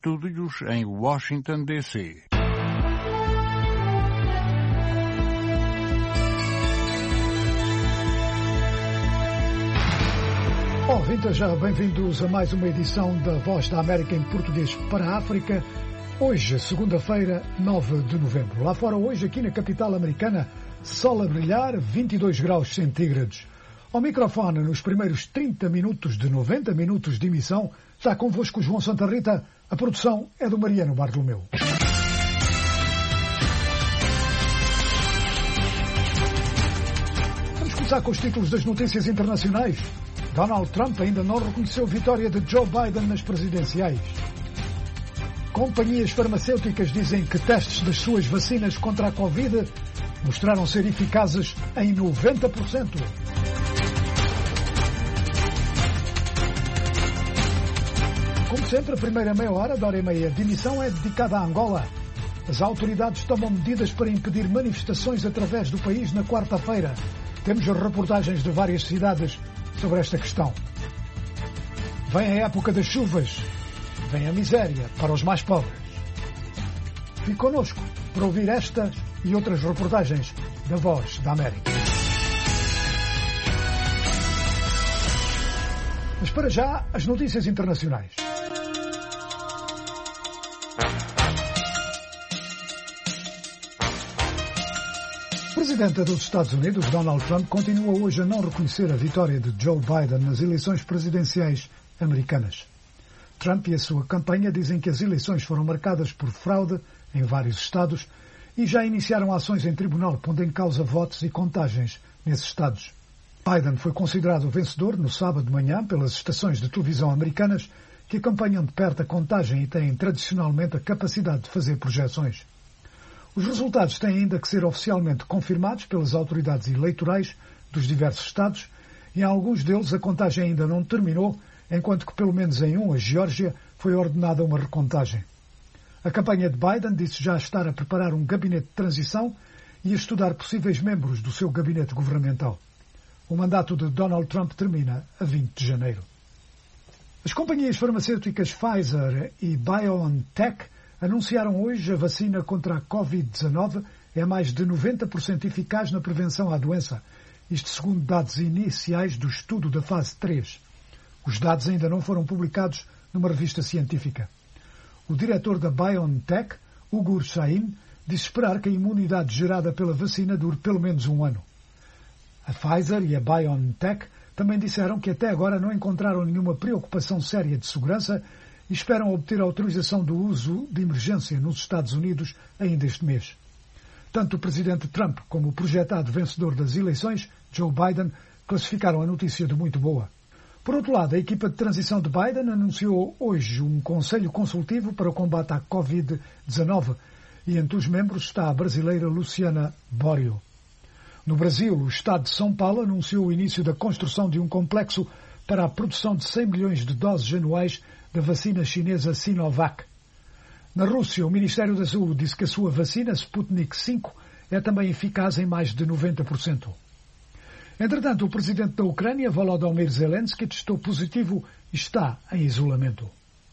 estúdios em Washington, D.C. Ouvintes, bem-vindos a mais uma edição da Voz da América em português para a África. Hoje, segunda-feira, 9 de novembro. Lá fora hoje, aqui na capital americana, sol a brilhar, 22 graus centígrados. Ao microfone, nos primeiros 30 minutos de 90 minutos de emissão, está convosco João Santa Rita. A produção é do Mariano Bartolomeu. Vamos começar com os títulos das notícias internacionais. Donald Trump ainda não reconheceu a vitória de Joe Biden nas presidenciais. Companhias farmacêuticas dizem que testes das suas vacinas contra a Covid mostraram ser eficazes em 90%. Como sempre, a primeira meia hora da hora e meia de emissão é dedicada a Angola. As autoridades tomam medidas para impedir manifestações através do país na quarta-feira. Temos reportagens de várias cidades sobre esta questão. Vem a época das chuvas, vem a miséria para os mais pobres. Fique connosco para ouvir estas e outras reportagens da Voz da América. Mas para já, as notícias internacionais. O presidente dos Estados Unidos, Donald Trump, continua hoje a não reconhecer a vitória de Joe Biden nas eleições presidenciais americanas. Trump e a sua campanha dizem que as eleições foram marcadas por fraude em vários estados e já iniciaram ações em tribunal pondo em causa votos e contagens nesses estados. Biden foi considerado vencedor no sábado de manhã pelas estações de televisão americanas que acompanham de perto a contagem e têm tradicionalmente a capacidade de fazer projeções. Os resultados têm ainda que ser oficialmente confirmados pelas autoridades eleitorais dos diversos estados e em alguns deles a contagem ainda não terminou, enquanto que pelo menos em a Geórgia, foi ordenada uma recontagem. A campanha de Biden disse já estar a preparar um gabinete de transição e a estudar possíveis membros do seu gabinete governamental. O mandato de Donald Trump termina a 20 de janeiro. As companhias farmacêuticas Pfizer e BioNTech anunciaram hoje a vacina contra a Covid-19 é mais de 90% eficaz na prevenção à doença, isto segundo dados iniciais do estudo da fase 3. Os dados ainda não foram publicados numa revista científica. O diretor da BioNTech, Ugur Sahin, disse esperar que a imunidade gerada pela vacina dure pelo menos um ano. A Pfizer e a BioNTech também disseram que até agora não encontraram nenhuma preocupação séria de segurança e esperam obter autorização do uso de emergência nos Estados Unidos ainda este mês. Tanto o presidente Trump como o projetado vencedor das eleições, Joe Biden, classificaram a notícia de muito boa. Por outro lado, a equipa de transição de Biden anunciou hoje um conselho consultivo para o combate à Covid-19 e entre os membros está a brasileira Luciana Borio. No Brasil, o Estado de São Paulo anunciou o início da construção de um complexo para a produção de 100 milhões de doses anuais da vacina chinesa Sinovac. Na Rússia, o Ministério da Saúde disse que a sua vacina Sputnik V é também eficaz em mais de 90%. Entretanto, o presidente da Ucrânia, Volodymyr Zelensky, testou positivo e está em isolamento.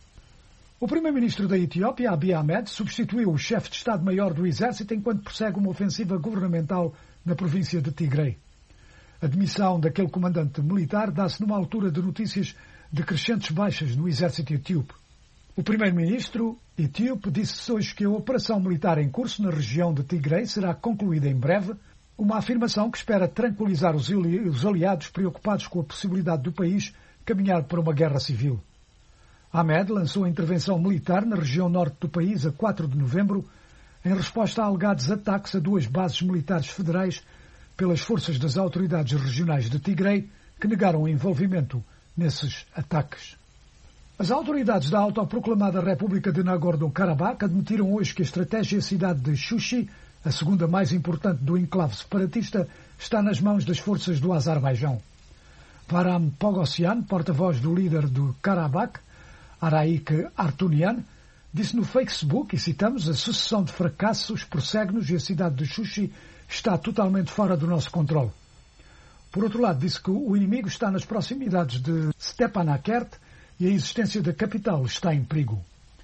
O primeiro-ministro da Etiópia, Abiy Ahmed, substituiu o chefe de Estado-Maior do Exército enquanto persegue uma ofensiva governamental na província de Tigray. A demissão daquele comandante militar dá-se numa altura de notícias de crescentes baixas no exército etíope. O primeiro-ministro etíope disse hoje que a operação militar em curso na região de Tigray será concluída em breve, uma afirmação que espera tranquilizar os aliados preocupados com a possibilidade do país caminhar para uma guerra civil. Ahmed lançou a intervenção militar na região norte do país a 4 de novembro, em resposta a alegados ataques a duas bases militares federais pelas forças das autoridades regionais de Tigray, que negaram o envolvimento nesses ataques. As autoridades da autoproclamada República de Nagorno-Karabakh admitiram hoje que a estratégia cidade de Shushi, a segunda mais importante do enclave separatista, está nas mãos das forças do Azerbaijão. Varam Pogossian, porta-voz do líder do Karabakh, Araik Artunian, disse no Facebook, e citamos, a sucessão de fracassos prossegue-nos e a cidade de Shushi está totalmente fora do nosso controle. Por outro lado, disse que o inimigo está nas proximidades de Stepanakert e a existência da capital está em perigo.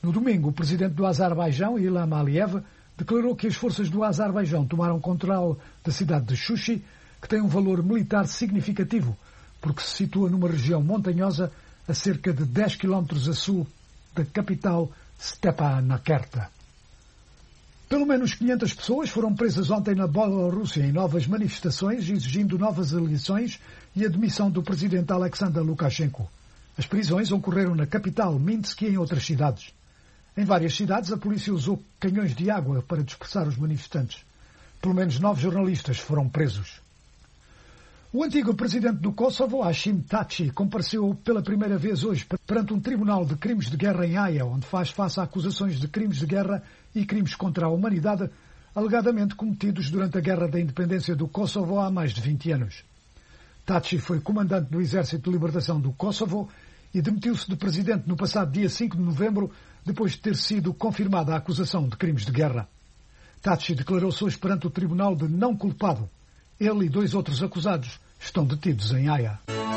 No domingo, o presidente do Azerbaijão, Ilham Aliyev, declarou que as forças do Azerbaijão tomaram controle da cidade de Shushi, que tem um valor militar significativo, porque se situa numa região montanhosa a cerca de 10 km a sul da capital Stepanakert. Pelo menos 500 pessoas foram presas ontem na Bielorrússia em novas manifestações exigindo novas eleições e a demissão do presidente Alexander Lukashenko. As prisões ocorreram na capital, Minsk, e em outras cidades. Em várias cidades, a polícia usou canhões de água para dispersar os manifestantes. Pelo menos 9 jornalistas foram presos. O antigo presidente do Kosovo, Hashim Thaçi, compareceu pela primeira vez hoje perante um tribunal de crimes de guerra em Haia, onde faz face a acusações de crimes de guerra e crimes contra a humanidade, alegadamente cometidos durante a Guerra da Independência do Kosovo há mais de 20 anos. Thaçi foi comandante do Exército de Libertação do Kosovo e demitiu-se de presidente no passado dia 5 de novembro, depois de ter sido confirmada a acusação de crimes de guerra. Thaçi declarou-se hoje perante o tribunal de não culpado. Ele e 2 outros acusados estão detidos em Haia.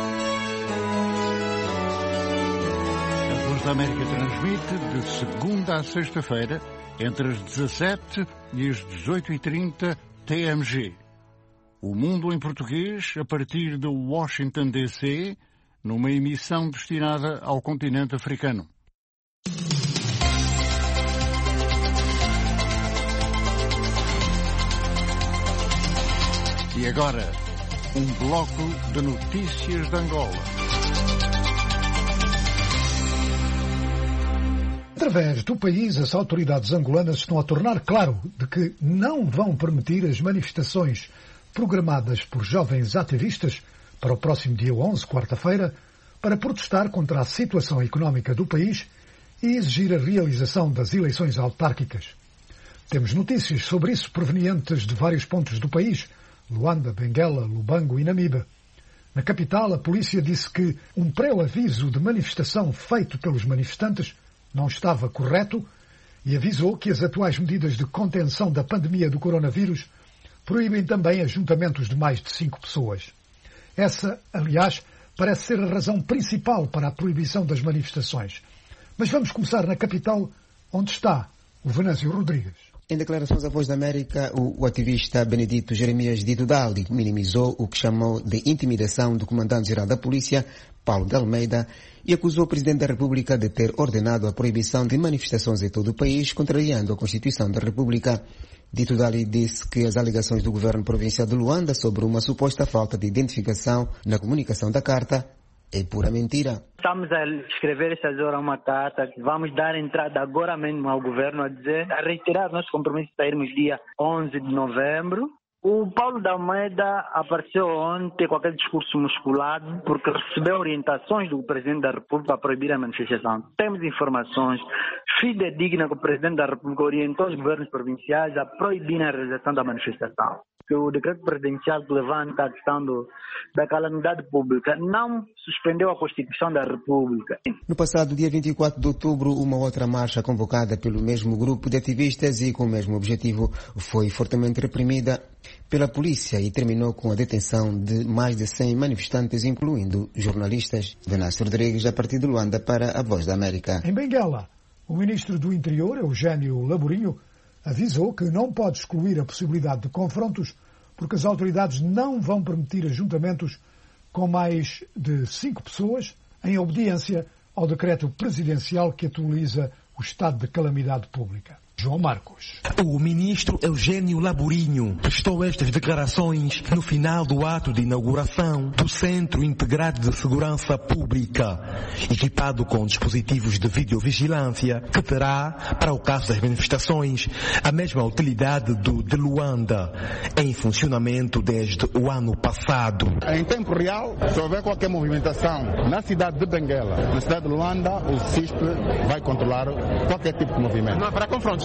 A Voz da América transmite de segunda a sexta-feira, entre as 17 e as 18h30 TMG. O Mundo em Português, a partir de Washington, D.C., numa emissão destinada ao continente africano. E agora, um bloco de notícias de Angola. Através do país, as autoridades angolanas estão a tornar claro de que não vão permitir as manifestações programadas por jovens ativistas para o próximo dia 11, quarta-feira, para protestar contra a situação económica do país e exigir a realização das eleições autárquicas. Temos notícias sobre isso provenientes de vários pontos do país, Luanda, Benguela, Lubango e Namibe. Na capital, a polícia disse que um pré-aviso de manifestação feito pelos manifestantes não estava correto e avisou que as atuais medidas de contenção da pandemia do coronavírus proíbem também ajuntamentos de mais de 5 pessoas. Essa, aliás, parece ser a razão principal para a proibição das manifestações. Mas vamos começar na capital, onde está o Venâncio Rodrigues. Em declarações à Voz da América, o ativista Benedito Jeremias Dito Dali minimizou o que chamou de intimidação do comandante-geral da polícia, Paulo de Almeida, e acusou o Presidente da República de ter ordenado a proibição de manifestações em todo o país, contrariando a Constituição da República. Dito Dali disse que as alegações do governo provincial de Luanda sobre uma suposta falta de identificação na comunicação da carta é pura mentira. Estamos a escrever essas horas uma carta que vamos dar entrada agora mesmo ao governo a reiterar nosso compromisso de sairmos dia 11 de novembro. O Paulo de Almeida apareceu ontem com aquele discurso musculado porque recebeu orientações do Presidente da República para proibir a manifestação. Temos informações fidedignas que o Presidente da República orientou os governos provinciais a proibir a realização da manifestação. Que o decreto presidencial que levanta a questão da calamidade pública não suspendeu a Constituição da República. No passado dia 24 de outubro, uma outra marcha convocada pelo mesmo grupo de ativistas e com o mesmo objetivo foi fortemente reprimida pela polícia e terminou com a detenção de mais de 100 manifestantes, incluindo jornalistas. Venâncio Rodrigues, a partir de Luanda, para a Voz da América. Em Benguela, o ministro do Interior, Eugênio Laborinho, avisou que não pode excluir a possibilidade de confrontos porque as autoridades não vão permitir ajuntamentos com mais de 5 pessoas em obediência ao decreto presidencial que atualiza o estado de calamidade pública. João Marcos. O ministro Eugênio Laborinho prestou estas declarações no final do ato de inauguração do Centro Integrado de Segurança Pública, equipado com dispositivos de videovigilância, que terá, para o caso das manifestações, a mesma utilidade do de Luanda, em funcionamento desde o ano passado. Em tempo real, se houver qualquer movimentação na cidade de Benguela, na cidade de Luanda, o CISP vai controlar qualquer tipo de movimento. Não haverá confrontos?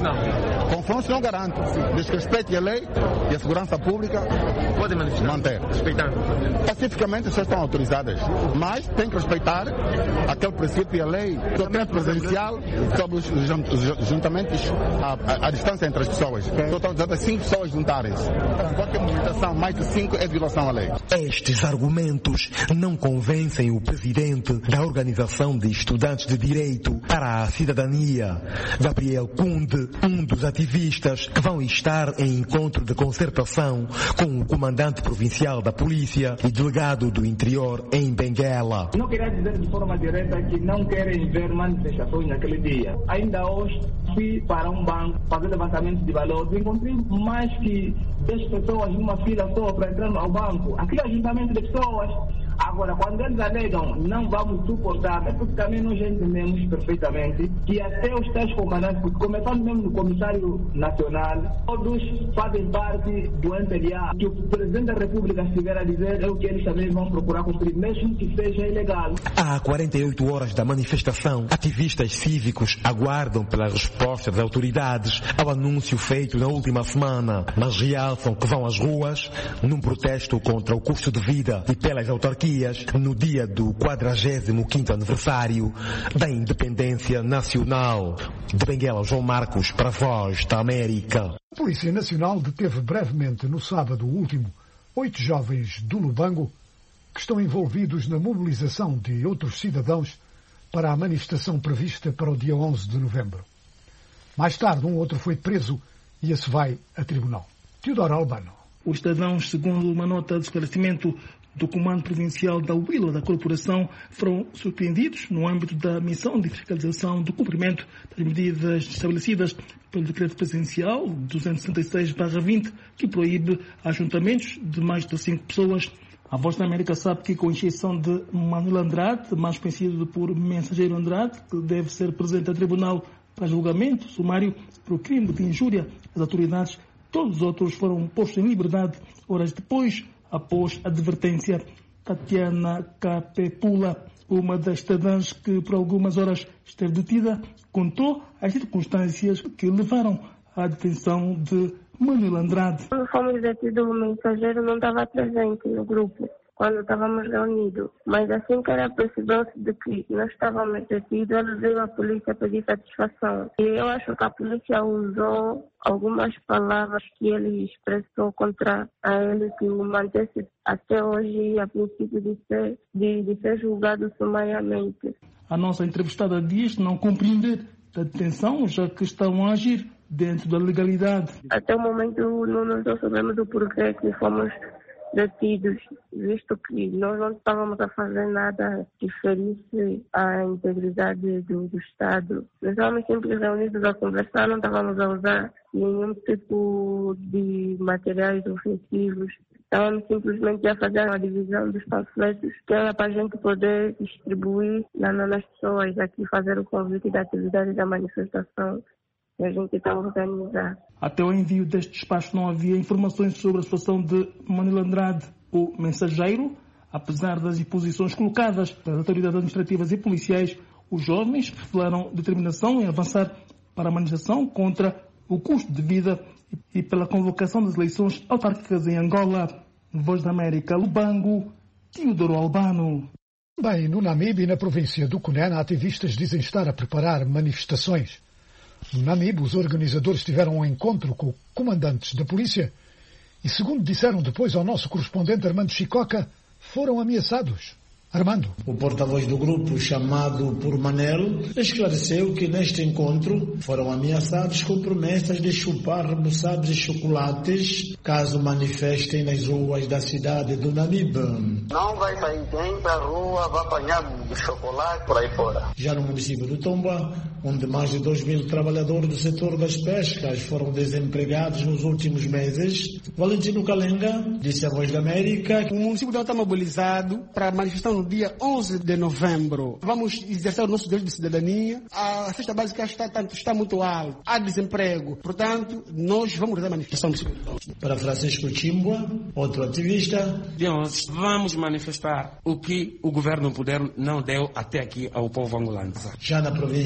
não? Confrontos não garanto. Desde que respeite a lei e a segurança pública, Podem manifestar. manter. Respeitando. Pacificamente as pessoas estão autorizadas, mas tem que respeitar aquele princípio e a lei do tempo presencial sobre os juntamentos, a distância entre as pessoas. Estão autorizadas 5 pessoas juntarem-se. Qualquer movimentação mais de 5 é violação à lei. Estes argumentos não convencem o presidente da Organização de Estudantes de Direito para a Cidadania, Gabriel Kunde, um dos ativistas que vão estar em encontro de concertação com o comandante provincial da polícia e delegado do interior em Benguela. Não queria dizer de forma direta que não querem ver manifestações naquele dia. Ainda hoje fui para um banco fazer levantamento de valores. Encontrei mais que 10 pessoas numa fila só para entrar ao banco. Aquele ajuntamento de pessoas. Agora, quando eles alegam não vamos suportar, é porque também nós já entendemos perfeitamente que até os tais comandantes, porque começando mesmo no Comissário Nacional, todos fazem parte do NPDA. Que o Presidente da República estiver a dizer é o que eles também vão procurar cumprir, mesmo que seja ilegal. Há 48 horas da manifestação, ativistas cívicos aguardam pela resposta das autoridades ao anúncio feito na última semana, mas realçam que vão às ruas num protesto contra o custo de vida e pelas autarquias no dia do 45º aniversário da independência nacional. De Benguela, João Marcos, para a Voz da América. A Polícia Nacional deteve brevemente no sábado último 8 jovens do Lubango que estão envolvidos na mobilização de outros cidadãos para a manifestação prevista para o dia 11 de novembro. Mais tarde, um outro foi preso e esse vai a tribunal. Teodoro Albano. Os cidadãos, segundo uma nota de esclarecimento do Comando Provincial da Huila da Corporação, foram surpreendidos no âmbito da missão de fiscalização do cumprimento das medidas estabelecidas pelo Decreto Presidencial 266/20, que proíbe ajuntamentos de mais de 5 pessoas. A Voz da América sabe que, com exceção de Manuel Andrade, mais conhecido por Mensageiro Andrade, que deve ser presente a tribunal para julgamento sumário por crime de injúria às autoridades, todos os outros foram postos em liberdade horas depois, após advertência. Tatiana Capepula, uma das cidadãs que por algumas horas esteve detida, contou as circunstâncias que levaram à detenção de Manuel Andrade. Quando fomos detidos, o mensageiro não estava presente no grupo quando estávamos reunidos, mas assim que era percebeu-se de que nós estávamos detidos, ele veio à polícia pedir satisfação. E eu acho que a polícia usou algumas palavras que ele expressou contra ele, que o mantesse até hoje a princípio de ser julgado sumariamente. A nossa entrevistada diz não compreender a detenção, já que estão a agir dentro da legalidade. Até o momento não sabemos do porquê que fomos detidos, visto que nós não estávamos a fazer nada que ferisse a integridade do Estado. Nós estávamos sempre reunidos a conversar, não estávamos a usar nenhum tipo de materiais ofensivos. Estávamos simplesmente a fazer uma divisão dos panfletos, que era para a gente poder distribuir nas pessoas aqui, fazer o convite da atividade da manifestação. A gente está organizado. Até o envio deste despacho não havia informações sobre a situação de Manuel Andrade, o mensageiro. Apesar das imposições colocadas pelas autoridades administrativas e policiais, os jovens revelaram determinação em avançar para a manifestação contra o custo de vida e pela convocação das eleições autárquicas em Angola. Voz da América, Lubango, Teodoro Albano. Bem, no Namibe e na província do Cunene, ativistas dizem estar a preparar manifestações. No Namibe, os organizadores tiveram um encontro com comandantes da polícia e, segundo disseram depois ao nosso correspondente Armando Chicoca, foram ameaçados. Armando. O porta-voz do grupo, chamado por Manel, esclareceu que neste encontro foram ameaçados com promessas de chupar rebuçados e chocolates caso manifestem nas ruas da cidade do Namibe. Não vai sair quem da rua, vai apanhar chocolate por aí fora. Já no município do Tomba, onde mais de 2.000 trabalhadores do setor das pescas foram desempregados nos últimos meses, Valentino Calenga disse à Voz da América que o município está mobilizado para a manifestação no dia 11 de novembro. Vamos exercer o nosso direito de cidadania. A cesta básica está muito alta. Há desemprego. Portanto, nós vamos fazer a manifestação. Para Francisco Chimbwa, outro ativista, vamos manifestar o que o governo poder não deu até aqui ao povo angolano. Já na província do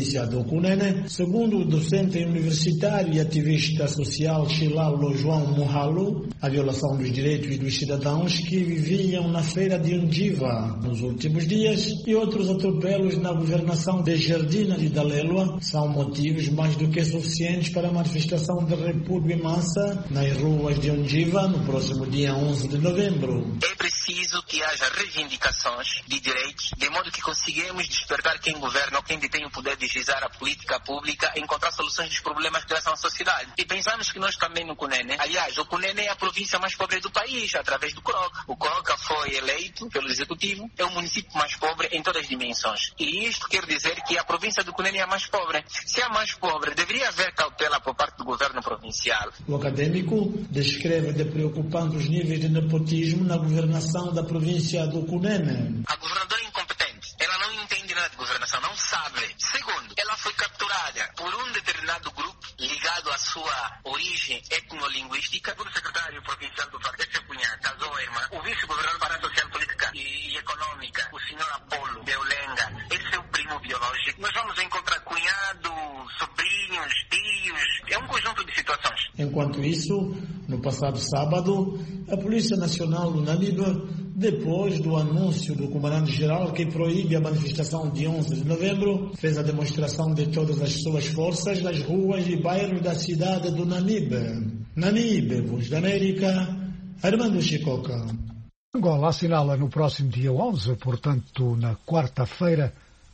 Cunene. Segundo o docente universitário e ativista social Chilalo João Mohalo, a violação dos direitos dos cidadãos que viviam na feira de Undiva nos últimos dias e outros atropelos na governação de Jardina de Dalelua são motivos mais do que suficientes para a manifestação de repúdio em massa nas ruas de Undiva no próximo dia 11 de novembro. É preciso que haja reivindicações de direitos, de modo que consigamos despertar quem governa ou quem detém o poder de deslizar a política pública e encontrar soluções dos problemas que são a sociedade. E pensamos que nós também no Cunene, aliás, o Cunene é a província mais pobre do país, através do Coroca. O Coroca foi eleito pelo Executivo, é o município mais pobre em todas as dimensões. E isto quer dizer que a província do Cunene é a mais pobre. Se é a mais pobre, deveria haver cautela por parte do governo provincial. O acadêmico descreve de preocupantes níveis de nepotismo na governação da província do Cunene. A governadora é incompetente. Ela não entende nada de governação, não sabe. Segundo, ela foi capturada por um determinado grupo ligado à sua origem etnolinguística. O secretário provincial do Partido Cunha casou a irmã. O vice-governador para a social, política e econômica, o senhor Apolo de Olenga, esse é o primo biológico. Nós vamos encontrar cunhado, sobrinhos, tios, é um conjunto de situações. Enquanto isso, no passado sábado, a Polícia Nacional do Namibe, depois do anúncio do comandante-geral que proíbe a manifestação de 11 de novembro, fez a demonstração de todas as suas forças nas ruas e bairros da cidade do Namibe. Namibe, Voz da América, Armando Chicoca. Angola assinala no próximo dia 11, portanto na quarta-feira,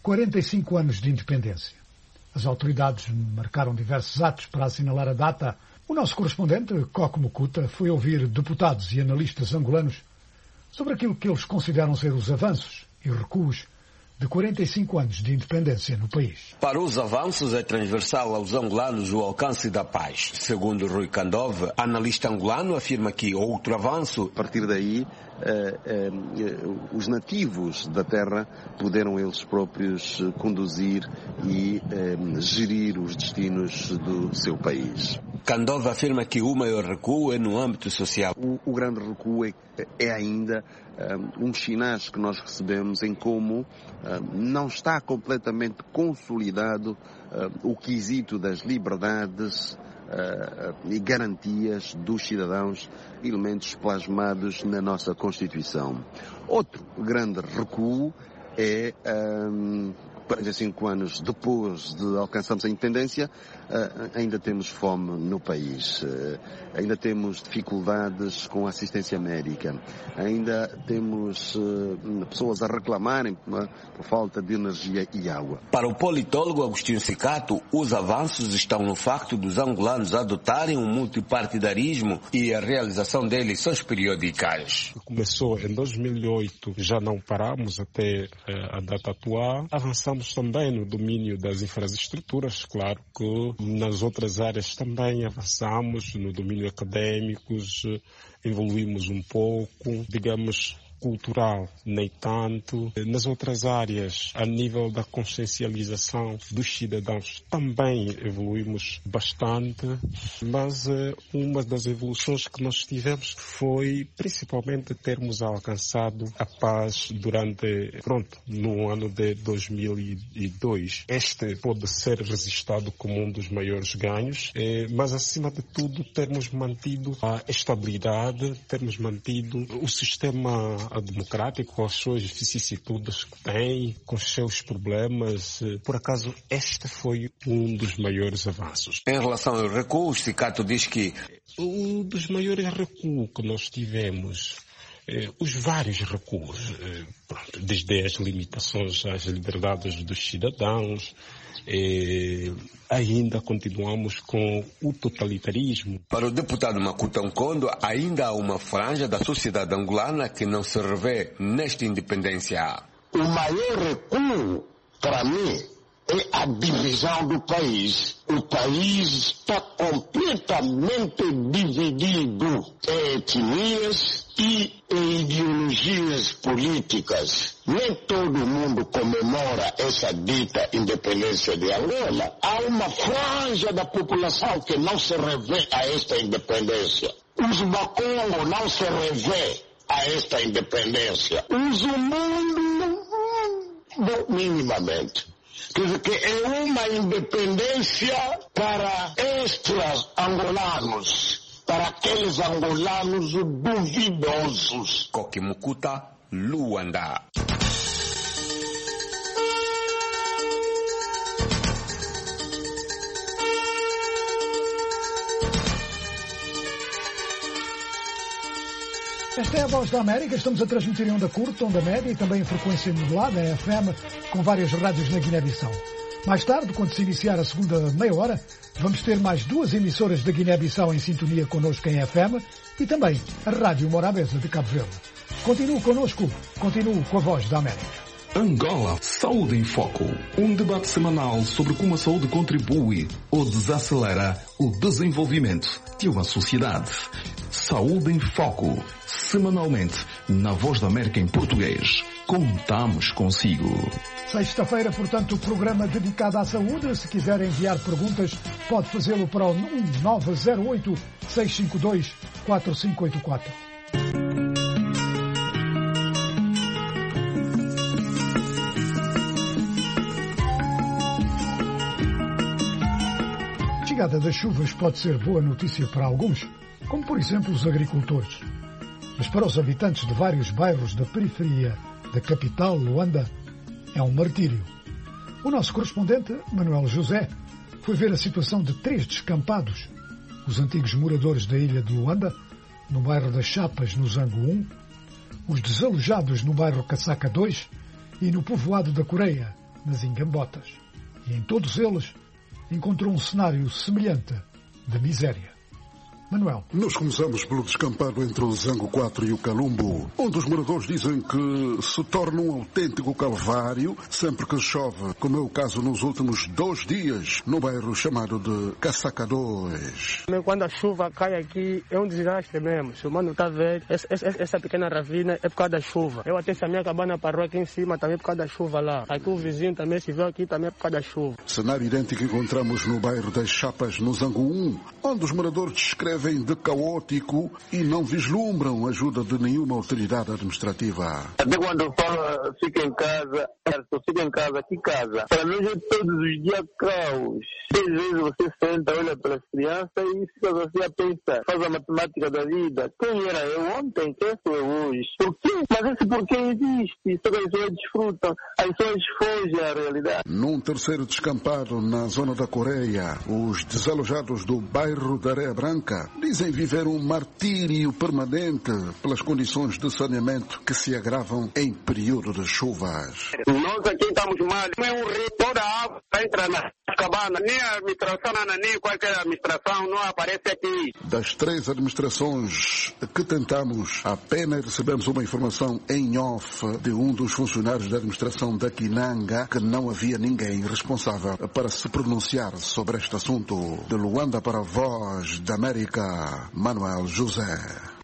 45 anos de independência. As autoridades marcaram diversos atos para assinalar a data. O nosso correspondente, Coco Mucuta, foi ouvir deputados e analistas angolanos sobre aquilo que eles consideram ser os avanços e recuos de 45 anos de independência no país. Para os avanços é transversal aos angolanos o alcance da paz. Segundo Rui Candove, analista angolano, afirma que outro avanço... A partir daí, os nativos da terra puderam eles próprios conduzir e gerir os destinos do seu país. Candove afirma que o maior recuo é no âmbito social. O grande recuo é ainda uns sinais que nós recebemos em como não está completamente consolidado o quesito das liberdades e garantias dos cidadãos, elementos plasmados na nossa Constituição. Outro grande recuo é 45 anos depois de alcançarmos a independência, ainda temos fome no país, ainda temos dificuldades com a assistência médica, ainda temos pessoas a reclamarem por falta de energia e água. Para o politólogo Agostinho Cicato, os avanços estão no facto dos angolanos adotarem um multipartidarismo e a realização de eleições periódicas. Começou em 2008, já não paramos até a data atual. Avançamos também no domínio das infraestruturas, claro que nas outras áreas também avançamos, no domínio acadêmicos, evoluímos um pouco, digamos, cultural, nem tanto. Nas outras áreas, a nível da consciencialização dos cidadãos, também evoluímos bastante, mas uma das evoluções que nós tivemos foi principalmente termos alcançado a paz no ano de 2002. Este pode ser registrado como um dos maiores ganhos, mas acima de tudo termos mantido a estabilidade, termos mantido o sistema democrático, com as suas vicissitudes que tem, com os seus problemas. Por acaso, este foi um dos maiores avanços. Em relação aos recuos, Cicato diz que um dos maiores recuos que nós tivemos, os vários recuos, desde as limitações às liberdades dos cidadãos, ainda continuamos com o totalitarismo. Para o deputado Makuta Nkondo, ainda há uma franja da sociedade angolana que não se revê nesta independência. O maior recuo, para mim, é a divisão do país. O país está completamente dividido em etnias e em ideologias políticas. Nem todo mundo comemora essa dita independência de Angola. Há uma franja da população que não se revê a esta independência. Os Bakongo não se revê a esta independência. Os Zumbundo, minimamente. Quer dizer, que é uma independência para extra-angolanos, para aqueles angolanos duvidosos. Kokimukuta, Luanda. Esta é a Voz da América. Estamos a transmitir em onda curta, onda média e também em frequência modulada, a FM, com várias rádios na Guiné-Bissau. Mais tarde, quando se iniciar a segunda meia hora, vamos ter mais 2 emissoras da Guiné-Bissau em sintonia connosco em FM e também a Rádio Morabeza de Cabo Verde. Continue connosco, continue com a Voz da América. Angola, Saúde em Foco. Um debate semanal sobre como a saúde contribui ou desacelera o desenvolvimento de uma sociedade. Saúde em Foco. Semanalmente, na Voz da América em português. Contamos consigo. Sexta-feira, portanto, o programa dedicado à saúde. Se quiser enviar perguntas, pode fazê-lo para o 1908-652-4584. A chegada das chuvas pode ser boa notícia para alguns, como por exemplo os agricultores. Mas para os habitantes de vários bairros da periferia da capital, Luanda, é um martírio. O nosso correspondente, Manuel José, foi ver a situação de 3 descampados, os antigos moradores da ilha de Luanda, no bairro das Chapas, no Zango 1, os desalojados no bairro Caçaca 2 e no povoado da Coreia, nas Ingambotas. E em todos eles encontrou um cenário semelhante de miséria. Manuel. Nós começamos pelo descampado entre o Zango 4 e o Calumbo, onde os moradores dizem que se torna um autêntico calvário sempre que chove, como é o caso nos últimos 2 dias, no bairro chamado de Caçaca 2. Quando a chuva cai aqui, é um desastre mesmo. Se o mano está vendo, essa pequena ravina é por causa da chuva. Eu até se a minha cabana parou aqui em cima, também é por causa da chuva lá. Aqui o vizinho também se vê aqui, também é por causa da chuva. Cenário idêntico encontramos no bairro das Chapas, no Zango 1, onde os moradores descrevem de caótico e não vislumbram ajuda de nenhuma autoridade administrativa. Até quando fala fica em casa, fica em casa, que casa? Para nós é todos os dias caos. 6 vezes você senta, olha para as crianças e fica assim a pensar, faz a matemática da vida. Quem era eu ontem? Quem sou eu hoje? Por quê? Mas esse porquê existe? Só que as pessoas desfrutam, as pessoas fogem à realidade. Num terceiro descampado na zona da Coreia, os desalojados do bairro da Areia Branca dizem viver um martírio permanente pelas condições de saneamento que se agravam em período de chuvas. Nós aqui estamos mal. É um rio, toda a água entra na cabana. Nem a administração, nem qualquer administração não aparece aqui. Das 3 administrações que tentamos, apenas recebemos uma informação em off de um dos funcionários da administração da Quinanga que não havia ninguém responsável para se pronunciar sobre este assunto. De Luanda para a Voz da América, Manuel José.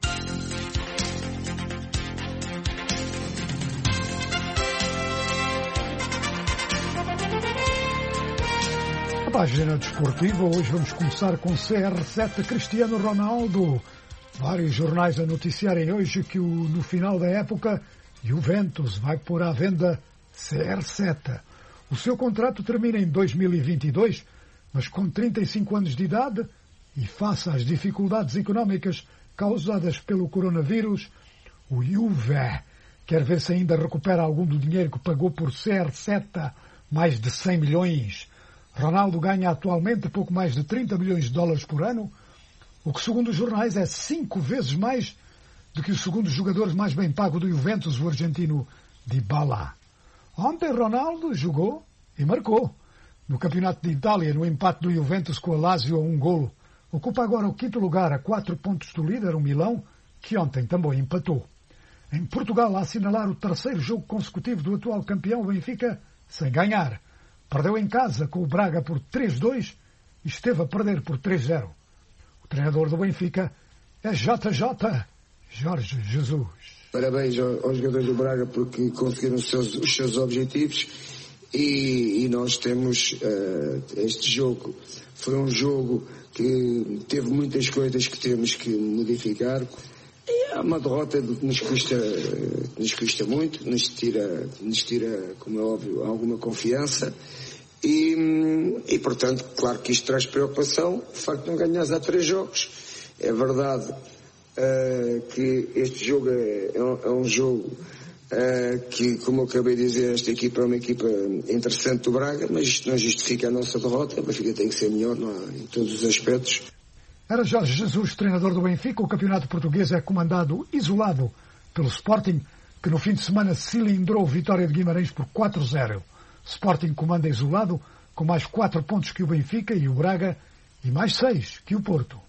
A página desportiva, hoje vamos começar com CR7 Cristiano Ronaldo. Vários jornais a noticiarem hoje que no final da época Juventus vai pôr à venda CR7. O seu contrato termina em 2022, mas com 35 anos de idade e face às dificuldades económicas causadas pelo coronavírus, o Juve quer ver se ainda recupera algum do dinheiro que pagou por CR7, mais de 100 milhões. Ronaldo ganha atualmente pouco mais de 30 milhões de dólares por ano, o que, segundo os jornais, é 5 vezes mais do que o segundo jogador mais bem pago do Juventus, o argentino Dybala. Ontem Ronaldo jogou e marcou. No Campeonato de Itália, no empate do Juventus com a Lazio a 1-golo. Ocupa agora o 5º lugar a 4 pontos do líder, o Milão, que ontem também empatou. Em Portugal, a assinalar o 3º jogo consecutivo do atual campeão, o Benfica, sem ganhar. Perdeu em casa com o Braga por 3-2 e esteve a perder por 3-0. O treinador do Benfica é JJ, Jorge Jesus. Parabéns aos jogadores do Braga porque conseguiram os seus objetivos e nós temos este jogo. Foi um jogo que teve muitas coisas que temos que modificar. E é uma derrota que nos custa muito, nos tira, como é óbvio, alguma confiança E portanto, claro que isto traz preocupação, o facto de não ganhares há 3 jogos. É verdade que este jogo é um jogo que, como eu acabei de dizer, esta equipa é uma equipa interessante do Braga, mas isto não justifica a nossa derrota. O Benfica tem que ser melhor em todos os aspectos. Era Jorge Jesus, treinador do Benfica. O campeonato português é comandado isolado pelo Sporting, que no fim de semana cilindrou vitória de Guimarães por 4-0. Sporting comanda isolado, com mais 4 pontos que o Benfica e o Braga, e mais 6 que o Porto.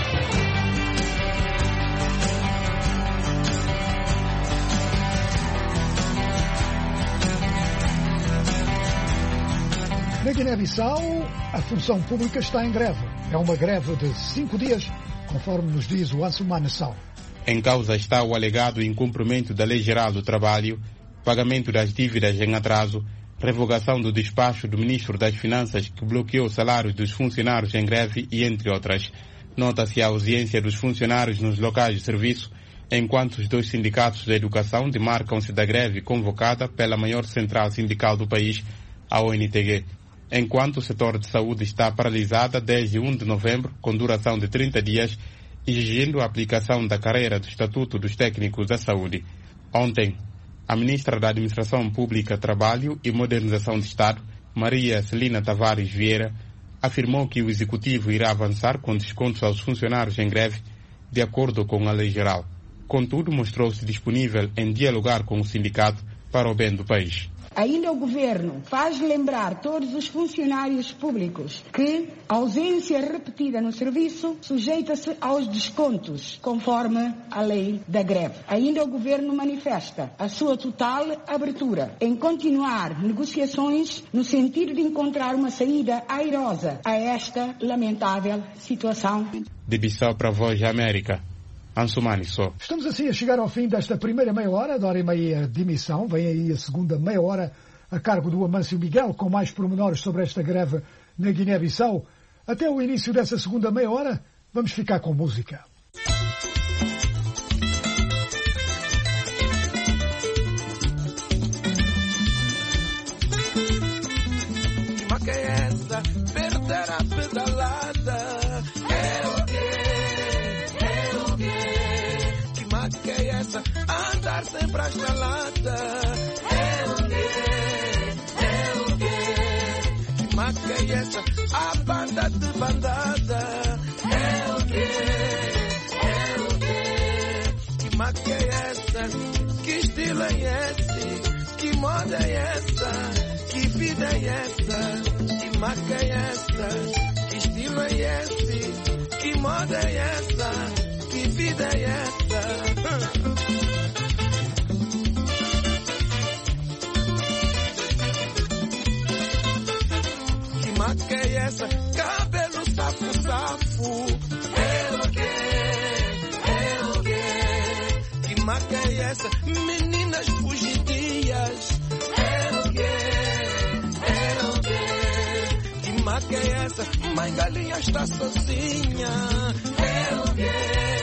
Na Guiné-Bissau, a função pública está em greve. É uma greve de 5 dias, conforme nos diz o Ansumana Sal. Em causa está o alegado incumprimento da Lei Geral do Trabalho, pagamento das dívidas em atraso, revogação do despacho do Ministro das Finanças que bloqueou salários dos funcionários em greve e entre outras. Nota-se a ausência dos funcionários nos locais de serviço, enquanto os 2 sindicatos da educação demarcam-se da greve convocada pela maior central sindical do país, a ONTG. Enquanto o setor de saúde está paralisado desde 1 de novembro, com duração de 30 dias, exigindo a aplicação da carreira do Estatuto dos Técnicos da Saúde. Ontem, a ministra da Administração Pública, Trabalho e Modernização do Estado, Maria Celina Tavares Vieira, afirmou que o Executivo irá avançar com descontos aos funcionários em greve, de acordo com a lei geral. Contudo, mostrou-se disponível em dialogar com o sindicato para o bem do país. Ainda o Governo faz lembrar todos os funcionários públicos que a ausência repetida no serviço sujeita-se aos descontos, conforme a lei da greve. Ainda o Governo manifesta a sua total abertura em continuar negociações no sentido de encontrar uma saída airosa a esta lamentável situação. De Bissau para a Voz da América. Ansumani só. Estamos assim a chegar ao fim desta primeira meia hora, da hora e meia de emissão. Vem aí a segunda meia hora a cargo do Amâncio Miguel, com mais pormenores sobre esta greve na Guiné-Bissau. Até o início dessa segunda meia hora, vamos ficar com música. Andar sempre à escalada. É o quê? Que marca é essa? A banda de bandada. É o quê? Que marca é essa? Que estilo é esse? Que moda é essa? Que vida é essa? Que marca é essa? Que estilo é esse? Que moda é essa? Que vida é essa? Que marca é essa? Cabelo safo-safo. É o quê? É o quê? Que marca é essa? Meninas fugidias. É o quê? É o quê? Que marca é essa? Mãe galinha está sozinha. É o quê?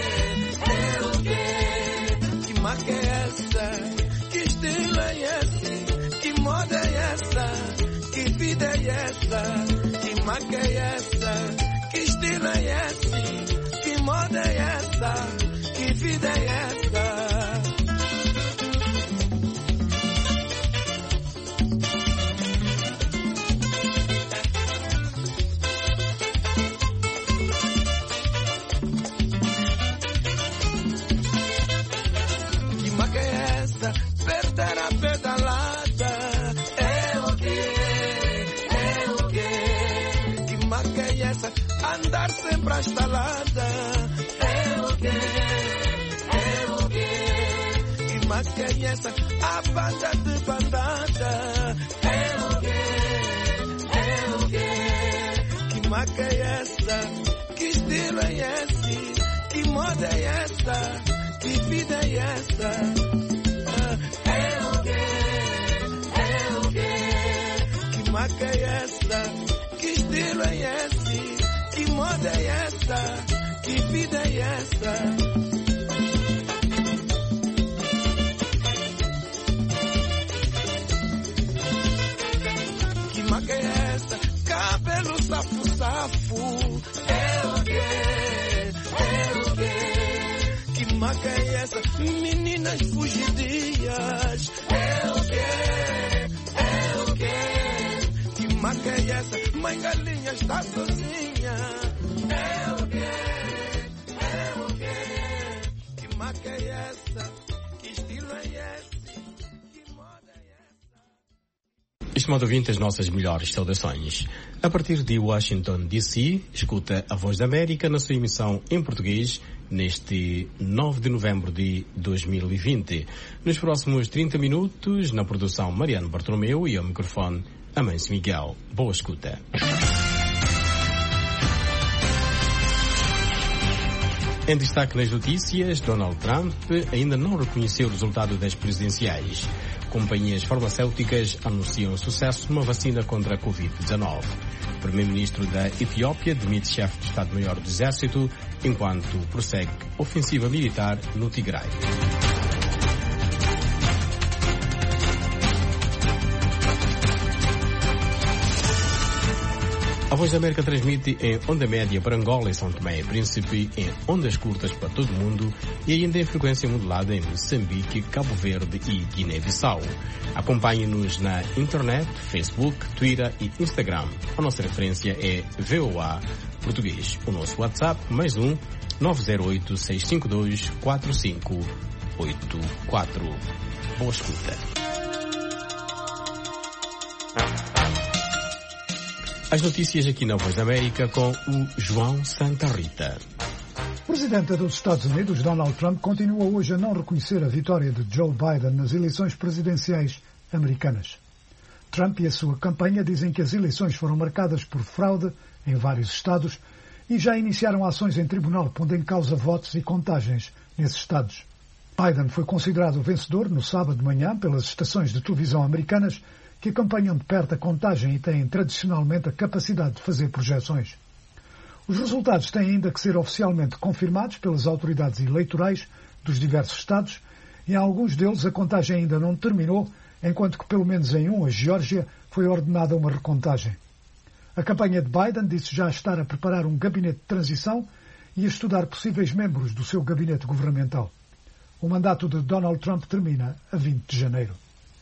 Que marca é essa? Que estilo é esse? Que moda é essa? Que vida é essa? Que marca é essa? Que estilo é esse? Que moda é essa? Que vida é essa? Andar sempre à estalada. É o quê? É o quê? Que marca é essa? A banda de bandada. É o quê? É o quê? Que marca é essa? Que estilo é esse? Que moda é essa? Que vida é essa? É o quê? É o quê? Que marca é essa? Que estilo é esse? Que moda é essa? Que vida é essa? Que marca é essa? bafo. É o quê? Que maca é essa? Meninas fugidias. É o quê? Que maca é essa? Mãe galinha está sozinha. É o quê? Que maca é essa? Que estilo é esse? Que moda é essa? Estimado ouvinte, as nossas melhores saudações. A partir de Washington, D.C., escuta a Voz da América na sua emissão em português neste 9 de novembro de 2020. Nos próximos 30 minutos, na produção Mariano Bartolomeu e ao microfone Amâncio Miguel. Boa escuta. Em destaque nas notícias, Donald Trump ainda não reconheceu o resultado das presidenciais. Companhias farmacêuticas anunciam sucesso numa vacina contra a Covid-19. O primeiro-ministro da Etiópia demite chefe de Estado-Maior do Exército enquanto prossegue ofensiva militar no Tigray. A Voz da América transmite em onda média para Angola e São Tomé e Príncipe, em ondas curtas para todo o mundo e ainda em frequência modulada em Moçambique, Cabo Verde e Guiné-Bissau. Acompanhe-nos na internet, Facebook, Twitter e Instagram. A nossa referência é VOA Português. O nosso WhatsApp, mais 908-652-4584. Boa escuta. As notícias aqui na Voz da América com o João Santa Rita. O presidente dos Estados Unidos, Donald Trump, continua hoje a não reconhecer a vitória de Joe Biden nas eleições presidenciais americanas. Trump e a sua campanha dizem que as eleições foram marcadas por fraude em vários estados e já iniciaram ações em tribunal pondo em causa votos e contagens nesses estados. Biden foi considerado vencedor no sábado de manhã pelas estações de televisão americanas que acompanham de perto a contagem e têm tradicionalmente a capacidade de fazer projeções. Os resultados têm ainda que ser oficialmente confirmados pelas autoridades eleitorais dos diversos estados e em alguns deles a contagem ainda não terminou, enquanto que pelo menos em a Geórgia, foi ordenada uma recontagem. A campanha de Biden disse já estar a preparar um gabinete de transição e a estudar possíveis membros do seu gabinete governamental. O mandato de Donald Trump termina a 20 de janeiro.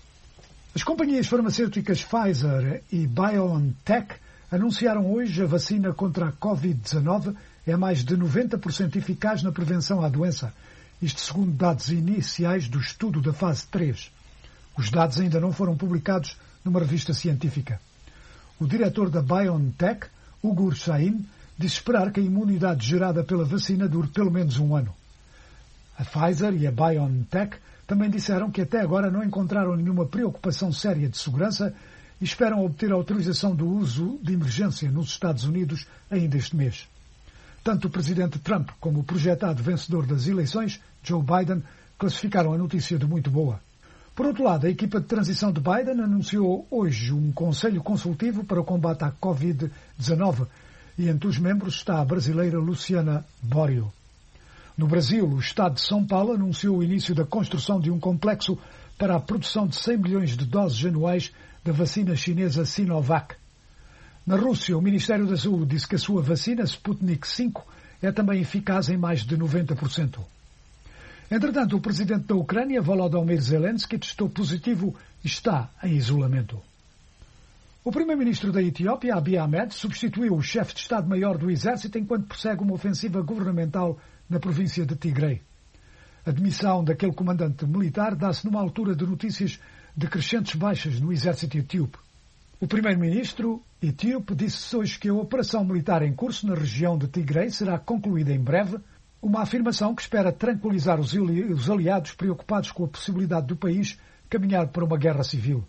As companhias farmacêuticas Pfizer e BioNTech anunciaram hoje a vacina contra a Covid-19 é mais de 90% eficaz na prevenção à doença, isto segundo dados iniciais do estudo da fase 3. Os dados ainda não foram publicados numa revista científica. O diretor da BioNTech, Ugur Sahin, disse esperar que a imunidade gerada pela vacina dure pelo menos um ano. A Pfizer e a BioNTech também disseram que até agora não encontraram nenhuma preocupação séria de segurança e esperam obter a autorização do uso de emergência nos Estados Unidos ainda este mês. Tanto o presidente Trump como o projetado vencedor das eleições, Joe Biden, classificaram a notícia de muito boa. Por outro lado, a equipa de transição de Biden anunciou hoje um conselho consultivo para o combate à Covid-19 e entre os membros está a brasileira Luciana Borio. No Brasil, o Estado de São Paulo anunciou o início da construção de um complexo para a produção de 100 milhões de doses anuais da vacina chinesa Sinovac. Na Rússia, o Ministério da Saúde disse que a sua vacina Sputnik V é também eficaz em mais de 90%. Entretanto, o presidente da Ucrânia, Volodymyr Zelensky, testou positivo e está em isolamento. O primeiro-ministro da Etiópia, Abiy Ahmed, substituiu o chefe de Estado-Maior do Exército enquanto persegue uma ofensiva governamental na província de Tigray. A demissão daquele comandante militar dá-se numa altura de notícias de crescentes baixas no exército etíope. O primeiro-ministro etíope disse hoje que a operação militar em curso na região de Tigray será concluída em breve, uma afirmação que espera tranquilizar os aliados preocupados com a possibilidade do país caminhar para uma guerra civil.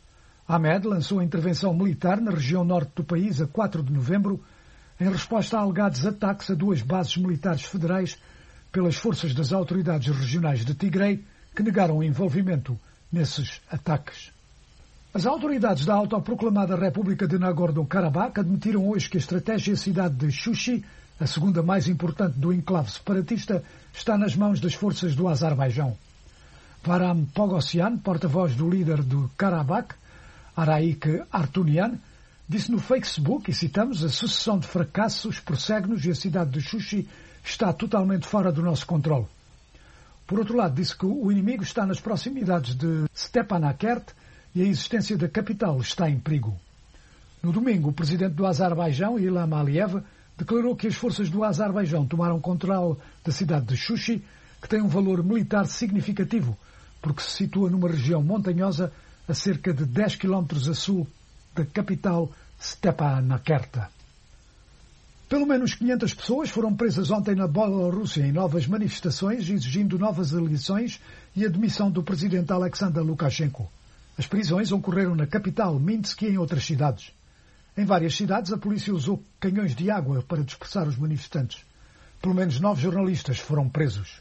Ahmed lançou a intervenção militar na região norte do país a 4 de novembro, em resposta a alegados ataques a duas bases militares federais pelas forças das autoridades regionais de Tigray, que negaram o envolvimento nesses ataques. As autoridades da autoproclamada República de Nagorno-Karabakh admitiram hoje que a estratégia cidade de Shushi, a segunda mais importante do enclave separatista, está nas mãos das forças do Azerbaijão. Varam Pogosyan, porta-voz do líder do Karabakh, Araik Artunian, disse no Facebook, e citamos, a sucessão de fracassos prossegue-nos e a cidade de Xuxi está totalmente fora do nosso controle. Por outro lado, disse que o inimigo está nas proximidades de Stepanakert e a existência da capital está em perigo. No domingo, o presidente do Azerbaijão, Ilham Aliyev, declarou que as forças do Azerbaijão tomaram controle da cidade de Xuxi, que tem um valor militar significativo, porque se situa numa região montanhosa a cerca de 10 km a sul da capital Stepanakert. Pelo menos 500 pessoas foram presas ontem na Bielorrússia em novas manifestações exigindo novas eleições e a demissão do presidente Alexander Lukashenko. As prisões ocorreram na capital, Minsk, e em outras cidades. Em várias cidades, a polícia usou canhões de água para dispersar os manifestantes. Pelo menos 9 jornalistas foram presos.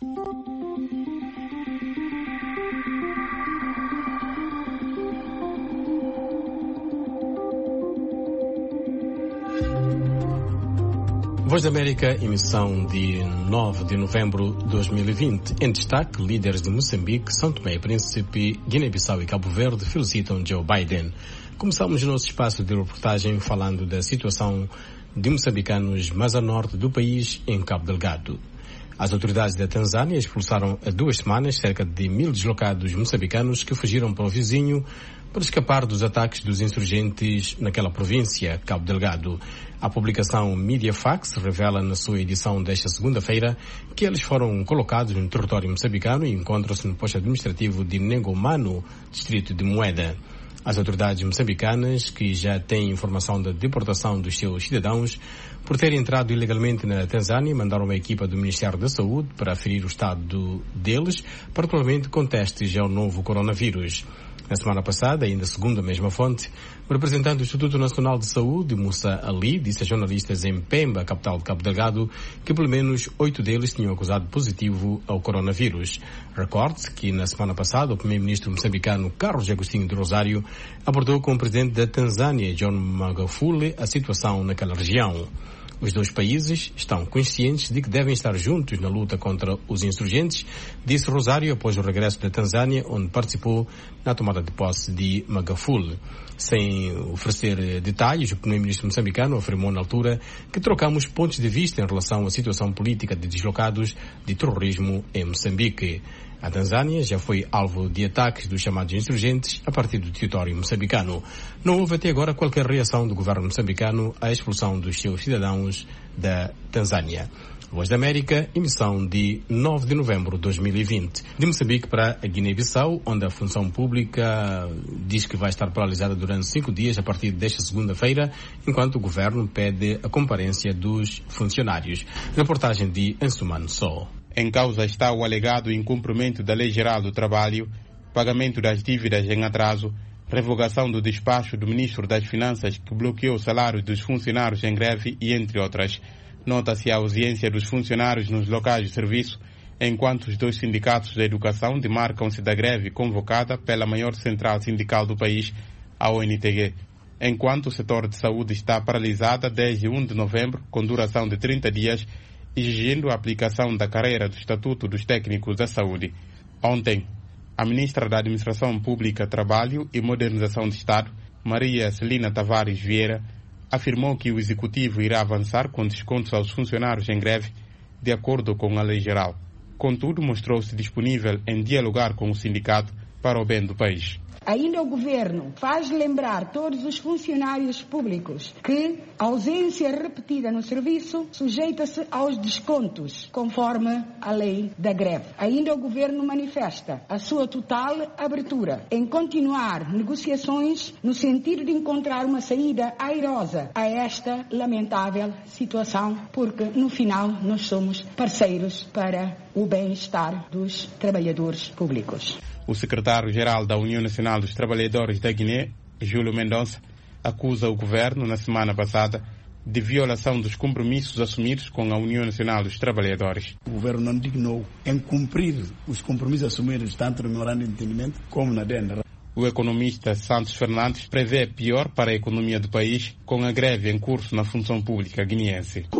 Voz da América, emissão de 9 de novembro de 2020. Em destaque, líderes de Moçambique, São Tomé e Príncipe, Guiné-Bissau e Cabo Verde felicitam Joe Biden. Começamos o nosso espaço de reportagem falando da situação de moçambicanos mais a norte do país, em Cabo Delgado. As autoridades da Tanzânia expulsaram há 2 semanas cerca de 1000 deslocados moçambicanos que fugiram para o vizinho para escapar dos ataques dos insurgentes naquela província, Cabo Delgado. A publicação Mediafax revela na sua edição desta segunda-feira que eles foram colocados no território moçambicano e encontram-se no posto administrativo de Negomano, distrito de Moeda. As autoridades moçambicanas, que já têm informação da deportação dos seus cidadãos por terem entrado ilegalmente na Tanzânia, mandaram uma equipa do Ministério da Saúde para aferir o estado deles, particularmente com testes ao novo coronavírus. Na semana passada, ainda segundo a mesma fonte, o representante do Instituto Nacional de Saúde, Musa Ali, disse a jornalistas em Pemba, capital de Cabo Delgado, que pelo menos 8 deles tinham acusado positivo ao coronavírus. Recorde-se que na semana passada o primeiro-ministro moçambicano Carlos Agostinho de Rosário abordou com o presidente da Tanzânia, John Magufuli, a situação naquela região. Os 2 países estão conscientes de que devem estar juntos na luta contra os insurgentes, disse Rosário após o regresso da Tanzânia, onde participou na tomada de posse de Magufuli. Sem oferecer detalhes, o primeiro-ministro moçambicano afirmou na altura que trocamos pontos de vista em relação à situação política de deslocados de terrorismo em Moçambique. A Tanzânia já foi alvo de ataques dos chamados insurgentes a partir do território moçambicano. Não houve até agora qualquer reação do governo moçambicano à expulsão dos seus cidadãos da Tanzânia. Voz da América, emissão de 9 de novembro de 2020. De Moçambique para a Guiné-Bissau, onde a função pública diz que vai estar paralisada durante 5 dias a partir desta segunda-feira, enquanto o governo pede a comparência dos funcionários. Reportagem de Ansumano Só. Em causa está o alegado incumprimento da Lei Geral do Trabalho, pagamento das dívidas em atraso, revogação do despacho do Ministro das Finanças que bloqueou salários dos funcionários em greve e entre outras. Nota-se a ausência dos funcionários nos locais de serviço, enquanto os 2 sindicatos da educação demarcam-se da greve convocada pela maior central sindical do país, a ONTG, enquanto o setor de saúde está paralisado desde 1 de novembro, com duração de 30 dias, exigindo a aplicação da carreira do Estatuto dos Técnicos da Saúde. Ontem, a ministra da Administração Pública, Trabalho e Modernização do Estado, Maria Celina Tavares Vieira, afirmou que o Executivo irá avançar com descontos aos funcionários em greve, de acordo com a Lei Geral. Contudo, mostrou-se disponível em dialogar com o sindicato para o bem do país. Ainda o Governo faz lembrar todos os funcionários públicos que a ausência repetida no serviço sujeita-se aos descontos, conforme a lei da greve. Ainda o Governo manifesta a sua total abertura em continuar negociações no sentido de encontrar uma saída airosa a esta lamentável situação, porque no final nós somos parceiros para o bem-estar dos trabalhadores públicos. O secretário-geral da União Nacional dos Trabalhadores da Guiné, Júlio Mendonça, acusa o governo, na semana passada, de violação dos compromissos assumidos com a União Nacional dos Trabalhadores. O governo não dignou em cumprir os compromissos assumidos tanto no memorando de entendimento como na DENRA. O economista Santos Fernandes prevê pior para a economia do país com a greve em curso na função pública guineense. Com o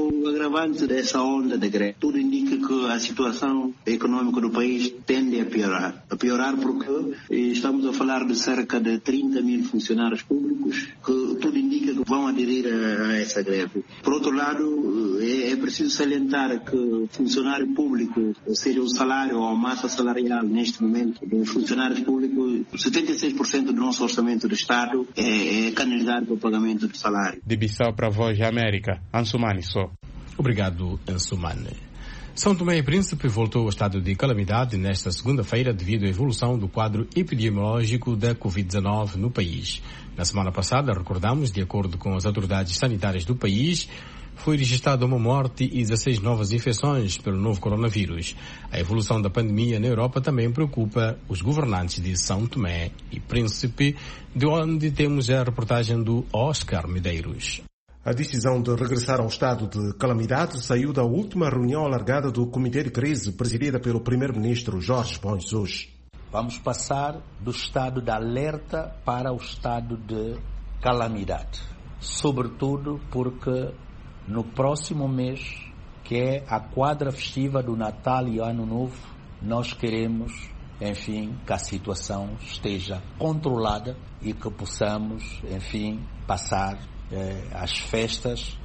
agravante dessa onda de greve. Tudo indica que a situação econômica do país tende a piorar. A piorar porque estamos a falar de cerca de 30 mil funcionários públicos que tudo indica que vão aderir a essa greve. Por outro lado, é preciso salientar que funcionário público, ou seja, o salário ou a massa salarial neste momento dos funcionários públicos, 76% do nosso orçamento do Estado é canalizado para o pagamento do salário. De Bissau para a Voz da América, Ansumani só. Obrigado, Ansumani. São Tomé e Príncipe voltou ao estado de calamidade nesta segunda-feira devido à evolução do quadro epidemiológico da Covid-19 no país. Na semana passada, recordamos, de acordo com as autoridades sanitárias do país, foi registrada uma morte e 16 novas infecções pelo novo coronavírus. A evolução da pandemia na Europa também preocupa os governantes de São Tomé e Príncipe, de onde temos a reportagem do Oscar Medeiros. A decisão de regressar ao estado de calamidade saiu da última reunião alargada do Comitê de Crise, presidida pelo primeiro-ministro Jorge Bom Jesus. Vamos passar do estado de alerta para o estado de calamidade. Sobretudo porque no próximo mês, que é a quadra festiva do Natal e Ano Novo, nós queremos, enfim, que a situação esteja controlada e que possamos, enfim, passar as festas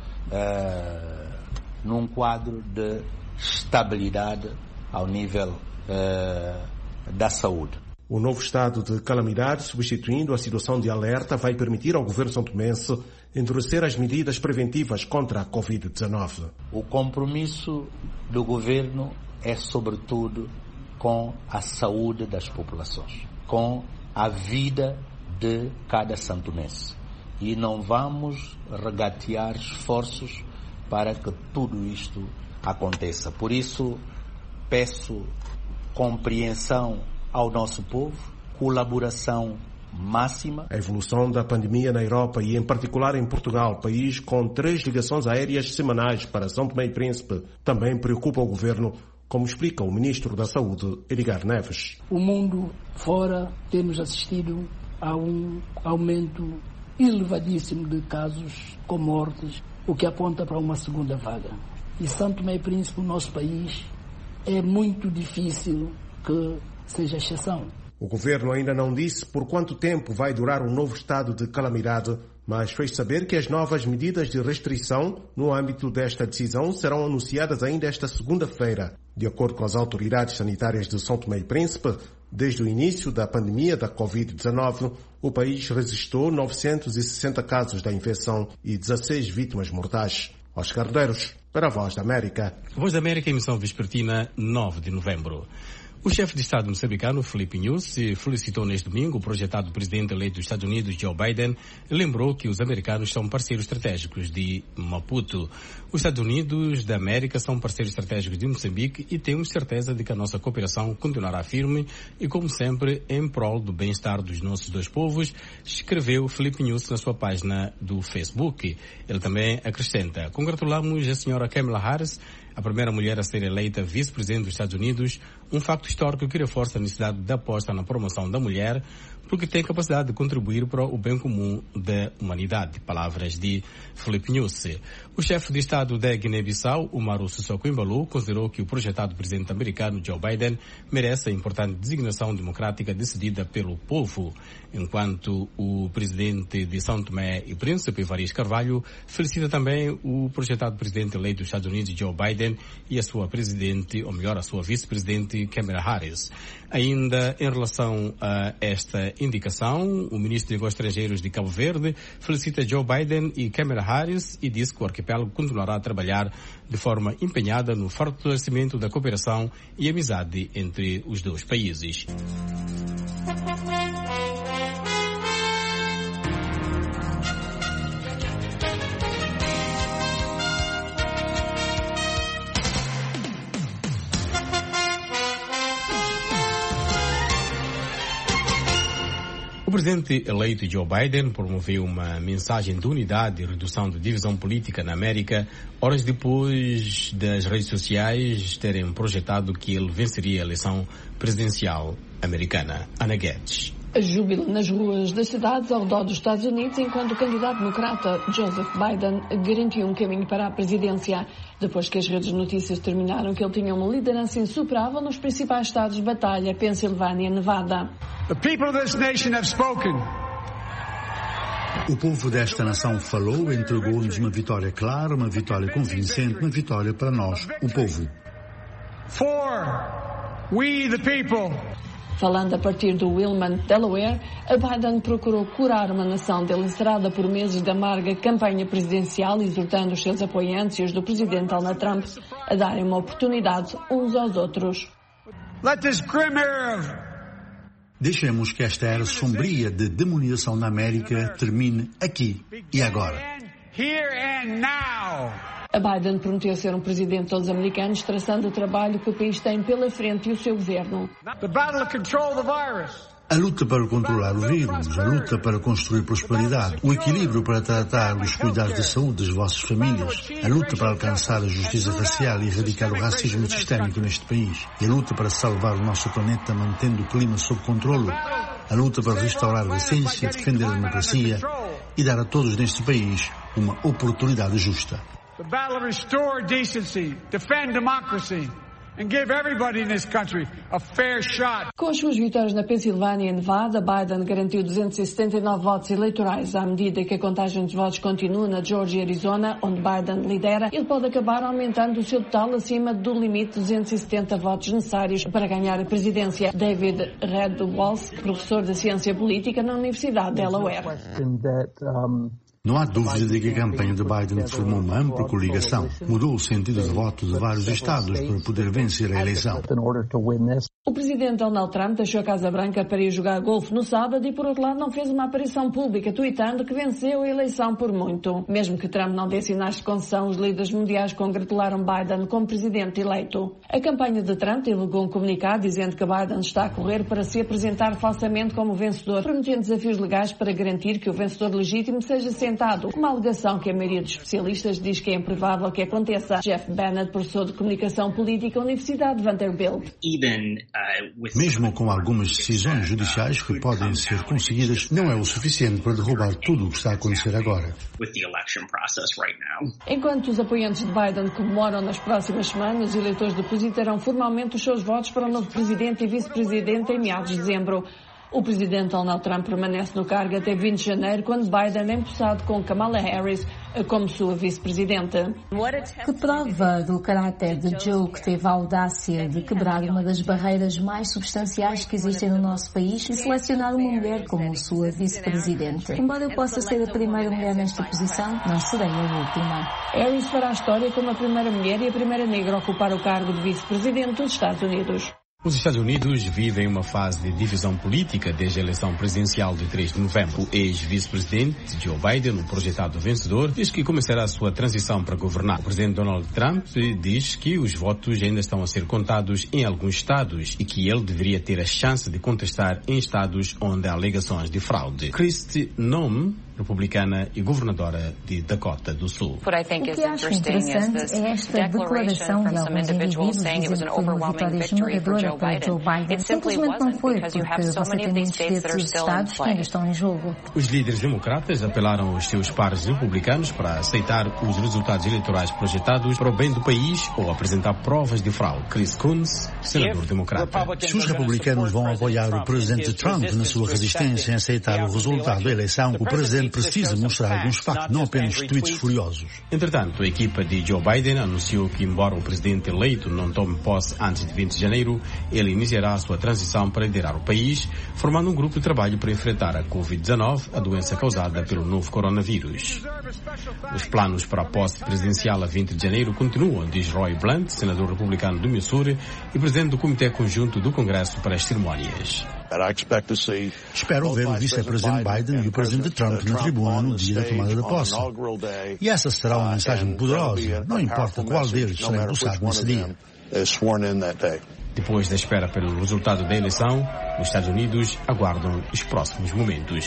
num quadro de estabilidade ao nível da saúde. O novo estado de calamidade, substituindo a situação de alerta, vai permitir ao governo santomense endurecer as medidas preventivas contra a Covid-19. O compromisso do governo é, sobretudo, com a saúde das populações, com a vida de cada santomense. E não vamos regatear esforços para que tudo isto aconteça. Por isso, peço compreensão ao nosso povo, colaboração máxima. A evolução da pandemia na Europa e em particular em Portugal, país com 3 ligações aéreas semanais para São Tomé e Príncipe, também preocupa o governo, como explica o ministro da Saúde, Edgar Neves. O mundo fora temos assistido a um aumento elevadíssimo de casos com mortes, o que aponta para uma segunda vaga. E São Tomé e Príncipe, o nosso país, é muito difícil que seja exceção. O governo ainda não disse por quanto tempo vai durar o novo estado de calamidade, mas fez saber que as novas medidas de restrição no âmbito desta decisão serão anunciadas ainda esta segunda-feira. De acordo com as autoridades sanitárias de São Tomé e Príncipe, desde o início da pandemia da Covid-19, o país registrou 960 casos da infecção e 16 vítimas mortais. Oscar Medeiros, para a Voz da América. Voz da América, emissão vespertina, 9 de novembro. O chefe de Estado moçambicano, Filipe Nyusi, felicitou neste domingo o projetado presidente eleito dos Estados Unidos, Joe Biden, e lembrou que os americanos são parceiros estratégicos de Maputo. Os Estados Unidos da América são parceiros estratégicos de Moçambique e temos certeza de que a nossa cooperação continuará firme e, como sempre, em prol do bem-estar dos nossos dois povos, escreveu Filipe Nyusi na sua página do Facebook. Ele também acrescenta: congratulamos a senhora Kamala Harris, a primeira mulher a ser eleita vice-presidente dos Estados Unidos, um facto histórico que reforça a necessidade da aposta na promoção da mulher, porque tem capacidade de contribuir para o bem comum da humanidade. Palavras de Filipe Nyusi. O chefe de Estado da Guiné-Bissau, Umaru Sissoko Embaló, considerou que o projetado presidente americano Joe Biden merece a importante designação democrática decidida pelo povo, enquanto o presidente de São Tomé e Príncipe, Varias Carvalho, felicita também o projetado presidente eleito dos Estados Unidos, Joe Biden, e a sua presidente, ou melhor, a sua vice-presidente, Kamala Harris. Ainda em relação a esta indicação, o ministro de Negócios Estrangeiros de Cabo Verde felicita Joe Biden e Kamala Harris e disse que o arquipélago continuará a trabalhar de forma empenhada no fortalecimento da cooperação e amizade entre os dois países. O presidente eleito Joe Biden promoveu uma mensagem de unidade e redução da divisão política na América, horas depois das redes sociais terem projetado que ele venceria a eleição presidencial americana. Ana Guedes. Júbilo nas ruas das cidades ao redor dos Estados Unidos, enquanto o candidato democrata Joseph Biden garantiu um caminho para a presidência, depois que as redes de notícias determinaram que ele tinha uma liderança insuperável nos principais estados de batalha, Pensilvânia e Nevada. The people of this nation have spoken. O povo desta nação falou e entregou-nos uma vitória clara, uma vitória convincente, uma vitória para nós, o povo. For we the people. Falando a partir do Wilmington, Delaware, Biden procurou curar uma nação dilacerada por meses de amarga campanha presidencial, exortando os seus apoiantes e os do presidente Donald Trump a darem uma oportunidade uns aos outros. Deixemos que esta era sombria de demonização na América termine aqui e agora. Biden prometeu ser um presidente de todos os americanos, traçando o trabalho que o país tem pela frente e o seu governo. A luta para controlar o vírus, a luta para construir prosperidade, o equilíbrio para tratar os cuidados de saúde das vossas famílias, a luta para alcançar a justiça racial e erradicar o racismo sistémico neste país, e a luta para salvar o nosso planeta mantendo o clima sob controlo, a luta para restaurar a decência, defender a democracia e dar a todos neste país uma oportunidade justa. The battle to restore decency, defend democracy, and give everybody in this country a fair shot. Com as suas vitórias na Pensilvânia e Nevada, Biden garantiu 279 votos eleitorais. À medida que a contagem dos votos continua na Geórgia e Arizona, onde Biden lidera, ele pode acabar aumentando o seu total acima do limite de 270 votos necessários para ganhar a presidência. David Redwalski, professor de ciência política na Universidade de Delaware. Não há dúvida de que a campanha de Biden formou uma ampla coligação. Mudou o sentido de voto de vários estados para poder vencer a eleição. O presidente Donald Trump deixou a Casa Branca para ir jogar golfe no sábado e, por outro lado, não fez uma aparição pública, tuitando que venceu a eleição por muito. Mesmo que Trump não dê sinais de concessão, os líderes mundiais congratularam Biden como presidente eleito. A campanha de Trump divulgou um comunicado dizendo que Biden está a correr para se apresentar falsamente como vencedor, prometendo desafios legais para garantir que o vencedor legítimo seja sentado. Uma alegação que a maioria dos especialistas diz que é improvável que aconteça. Jeff Bennett, professor de comunicação política da Universidade de Vanderbilt. Mesmo com algumas decisões judiciais que podem ser conseguidas, não é o suficiente para derrubar tudo o que está a acontecer agora. Enquanto os apoiantes de Biden comemoram nas próximas semanas, os eleitores depositarão formalmente os seus votos para o novo presidente e vice-presidente em meados de dezembro. O presidente Donald Trump permanece no cargo até 20 de janeiro, quando Biden é empossado com Kamala Harris como sua vice-presidente. Que prova do caráter de Joe, que teve a audácia de quebrar uma das barreiras mais substanciais que existem no nosso país e selecionar uma mulher como sua vice-presidente. Embora eu possa ser a primeira mulher nesta posição, não serei a última. Harris fará a história como a primeira mulher e a primeira negra a ocupar o cargo de vice-presidente dos Estados Unidos. Os Estados Unidos vivem uma fase de divisão política desde a eleição presidencial de 3 de novembro. O ex-vice-presidente Joe Biden, o projetado vencedor, diz que começará a sua transição para governar. O presidente Donald Trump diz que os votos ainda estão a ser contados em alguns estados e que ele deveria ter a chance de contestar em estados onde há alegações de fraude. Kristi Noem, republicana e governadora de Dakota do Sul. O que acho interessante é esta declaração de alguns indivíduos dizendo que foi uma vitória esmagadora para Joe Biden. Simplesmente não foi, porque você tem muitos desses estados que ainda estão em jogo. Os líderes democratas apelaram aos seus pares republicanos para aceitar os resultados eleitorais projetados para o bem do país ou apresentar provas de fraude. Chris Coons, senador democrata. Se os republicanos vão apoiar o presidente Trump na sua resistência em aceitar o resultado da eleição, o presidente precisa mostrar alguns factos, não apenas tweets furiosos. Entretanto, a equipa de Joe Biden anunciou que, embora o presidente eleito não tome posse antes de 20 de janeiro, ele iniciará a sua transição para liderar o país, formando um grupo de trabalho para enfrentar a Covid-19, a doença causada pelo novo coronavírus. Os planos para a posse presidencial a 20 de janeiro continuam, diz Roy Blunt, senador republicano do Missouri e presidente do Comitê Conjunto do Congresso para as cerimónias. Espero ver o vice-presidente Biden e o presidente Trump na tribuna no dia da tomada da posse. E essa será uma mensagem poderosa, não importa qual deles será empossado nesse dia. Depois da espera pelo resultado da eleição, os Estados Unidos aguardam os próximos momentos.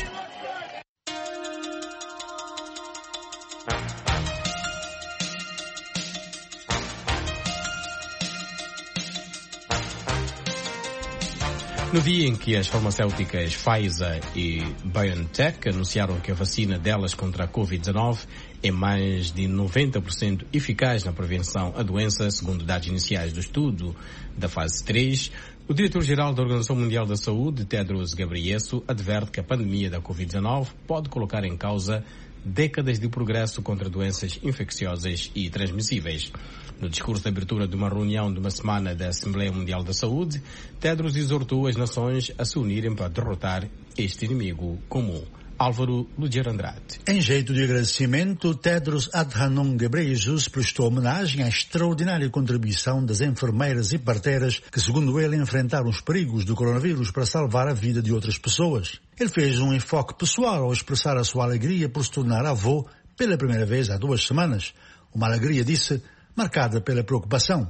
No dia em que as farmacêuticas Pfizer e BioNTech anunciaram que a vacina delas contra a Covid-19 é mais de 90% eficaz na prevenção à doença, segundo dados iniciais do estudo da fase 3, o diretor-geral da Organização Mundial da Saúde, Tedros Ghebreyesus, adverte que a pandemia da Covid-19 pode colocar em causa décadas de progresso contra doenças infecciosas e transmissíveis. No discurso de abertura de uma reunião de uma semana da Assembleia Mundial da Saúde, Tedros exortou as nações a se unirem para derrotar este inimigo comum. Álvaro Ludier Andrade. Em jeito de agradecimento, Tedros Adhanom Ghebreyesus prestou homenagem à extraordinária contribuição das enfermeiras e parteiras que, segundo ele, enfrentaram os perigos do coronavírus para salvar a vida de outras pessoas. Ele fez um enfoque pessoal ao expressar a sua alegria por se tornar avô pela primeira vez há 2 semanas. Uma alegria, disse, marcada pela preocupação.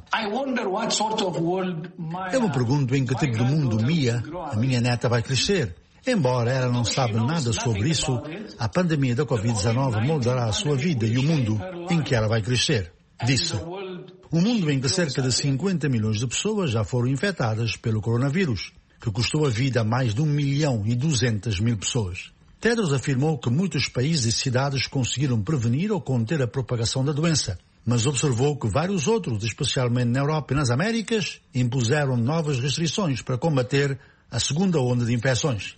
Eu me pergunto em que tipo de mundo Mia, a minha neta, vai crescer. Embora ela não saiba nada sobre isso, a pandemia da Covid-19 moldará a sua vida e o mundo em que ela vai crescer, disse. Um mundo em que cerca de 50 milhões de pessoas já foram infectadas pelo coronavírus, que custou a vida a mais de 1.200.000 pessoas. Tedros afirmou que muitos países e cidades conseguiram prevenir ou conter a propagação da doença, mas observou que vários outros, especialmente na Europa e nas Américas, impuseram novas restrições para combater a segunda onda de infecções.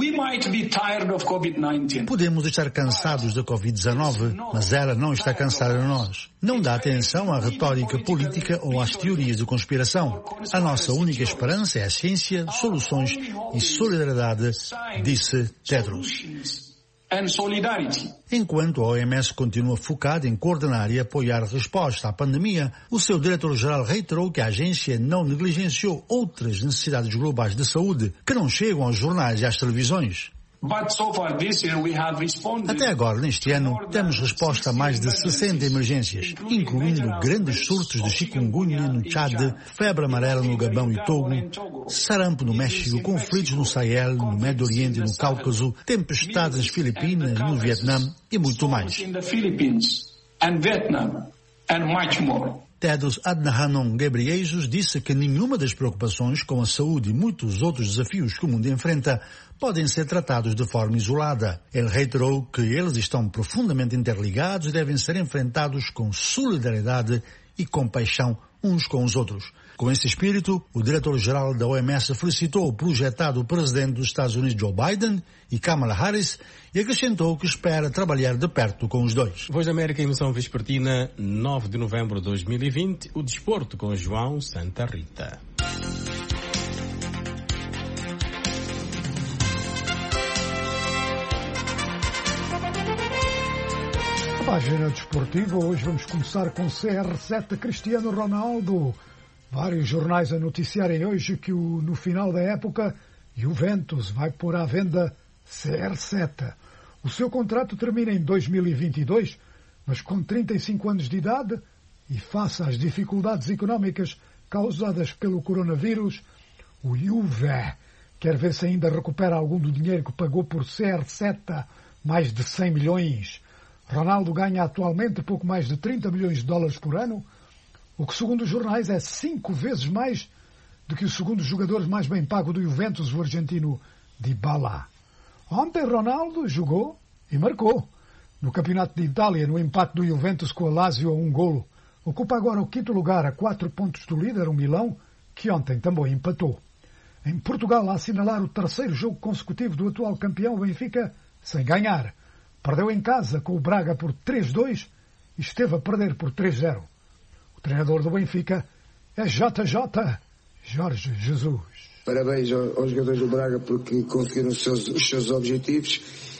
Podemos estar cansados da Covid-19, mas ela não está cansada de nós. Não dá atenção à retórica política ou às teorias de conspiração. A nossa única esperança é a ciência, soluções e solidariedade, disse Tedros. Enquanto a OMS continua focada em coordenar e apoiar a resposta à pandemia, o seu diretor-geral reiterou que a agência não negligenciou outras necessidades globais de saúde que não chegam aos jornais e às televisões. Até agora, neste ano, temos resposta a mais de 60 emergências, incluindo grandes surtos de chikungunya no Chad, febre amarela no Gabão e Togo, sarampo no México, conflitos no Sahel, no Médio Oriente e no Cáucaso, tempestades nas Filipinas, no Vietnã e muito mais. Tedros Adhanom Ghebreyesus disse que nenhuma das preocupações com a saúde e muitos outros desafios que o mundo enfrenta podem ser tratados de forma isolada. Ele reiterou que eles estão profundamente interligados e devem ser enfrentados com solidariedade e compaixão uns com os outros. Com esse espírito, o diretor-geral da OMS felicitou o projetado presidente dos Estados Unidos, Joe Biden, e Kamala Harris, e acrescentou que espera trabalhar de perto com os dois. Voz da América, emissão vespertina, 9 de novembro de 2020, o desporto com João Santa Rita. Página desportiva, hoje vamos começar com CR7 Cristiano Ronaldo. Vários jornais a noticiarem hoje que no final da época Juventus vai pôr à venda CR7. O seu contrato termina em 2022, mas com 35 anos de idade e face às dificuldades económicas causadas pelo coronavírus, o Juve quer ver se ainda recupera algum do dinheiro que pagou por CR7, mais de 100 milhões. Ronaldo ganha atualmente pouco mais de 30 milhões de dólares por ano, o que, segundo os jornais, é 5 vezes mais do que o segundo jogador mais bem pago do Juventus, o argentino Dybala. Ontem Ronaldo jogou e marcou. No Campeonato de Itália, no empate do Juventus com a Lazio a 1-1. Ocupa agora o 5º lugar a 4 pontos do líder, o Milão, que ontem também empatou. Em Portugal, a assinalar o 3º jogo consecutivo do atual campeão, o Benfica, sem ganhar. Perdeu em casa com o Braga por 3-2 e esteve a perder por 3-0. O treinador do Benfica é JJ, Jorge Jesus. Parabéns aos jogadores do Braga porque conseguiram os seus objetivos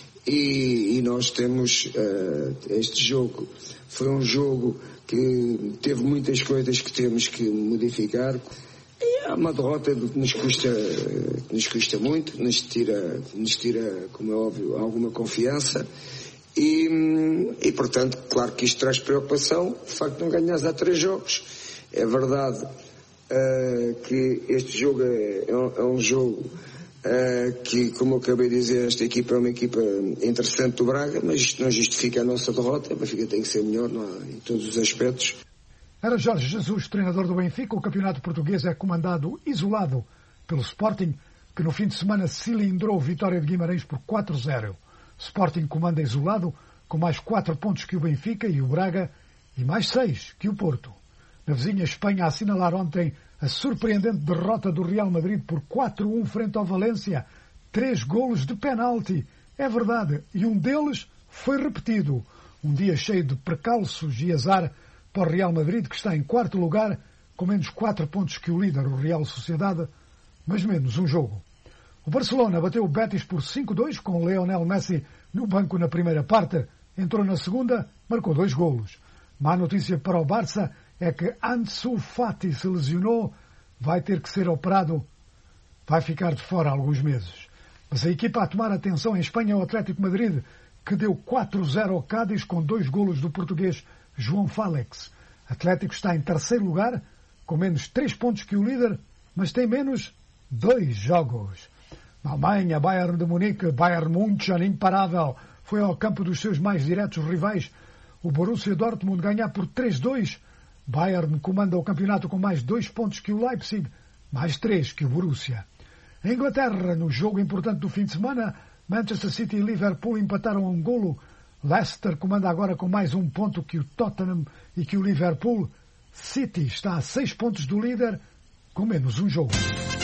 e nós temos este jogo. Foi um jogo que teve muitas coisas que temos que modificar. E é uma derrota que nos custa muito, nos tira, como é óbvio, alguma confiança. E portanto, claro que isto traz preocupação, o facto de não ganhares há 3 jogos. É verdade que este jogo é um jogo que, como eu acabei de dizer, esta equipa é uma equipa interessante do Braga, mas isto não justifica a nossa derrota. O Benfica tem que ser melhor em todos os aspectos. Era Jorge Jesus, treinador do Benfica. O campeonato português é comandado isolado pelo Sporting, que no fim de semana cilindrou Vitória de Guimarães por 4-0. Sporting comanda isolado, com mais 4 pontos que o Benfica e o Braga, e mais 6 que o Porto. Na vizinha Espanha, a assinalar ontem a surpreendente derrota do Real Madrid por 4-1 frente ao Valência. 3 golos de penalti, é verdade, e um deles foi repetido. Um dia cheio de precalços e azar para o Real Madrid, que está em 4º lugar, com menos 4 pontos que o líder, o Real Sociedade, mas menos um jogo. O Barcelona bateu o Betis por 5-2, com o Lionel Messi no banco na primeira parte. Entrou na segunda, marcou 2 golos. Má notícia para o Barça é que Ansu Fati se lesionou, vai ter que ser operado, vai ficar de fora alguns meses. Mas a equipa a tomar atenção em Espanha é o Atlético Madrid, que deu 4-0 ao Cádiz com 2 golos do português João Félix. Atlético está em 3º lugar, com menos 3 pontos que o líder, mas tem menos 2 jogos. Na Alemanha, Bayern de Munique, Bayern München, imparável, foi ao campo dos seus mais diretos rivais, o Borussia Dortmund, ganhar por 3-2. Bayern comanda o campeonato com mais 2 pontos que o Leipzig, mais 3 que o Borussia. Em Inglaterra, no jogo importante do fim de semana, Manchester City e Liverpool empataram a 1 golo. Leicester comanda agora com mais 1 ponto que o Tottenham e que o Liverpool. City está a 6 pontos do líder, com menos um jogo.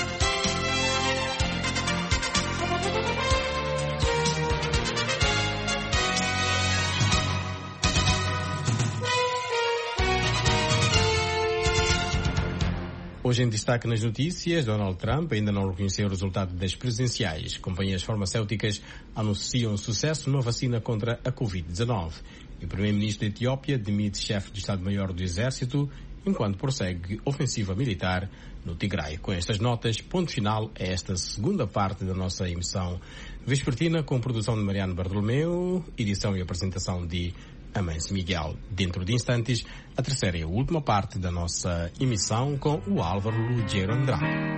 Hoje em destaque nas notícias, Donald Trump ainda não reconheceu o resultado das presidenciais. Companhias farmacêuticas anunciam sucesso na vacina contra a Covid-19. E o primeiro-ministro da Etiópia demite chefe de Estado-Maior do Exército enquanto prossegue ofensiva militar no Tigray. Com estas notas, ponto final a esta segunda parte da nossa emissão vespertina, com produção de Mariano Bartolomeu, edição e apresentação de Amâncio Miguel. Dentro de instantes, a terceira e a última parte da nossa emissão com o Álvaro Lugero Andrade.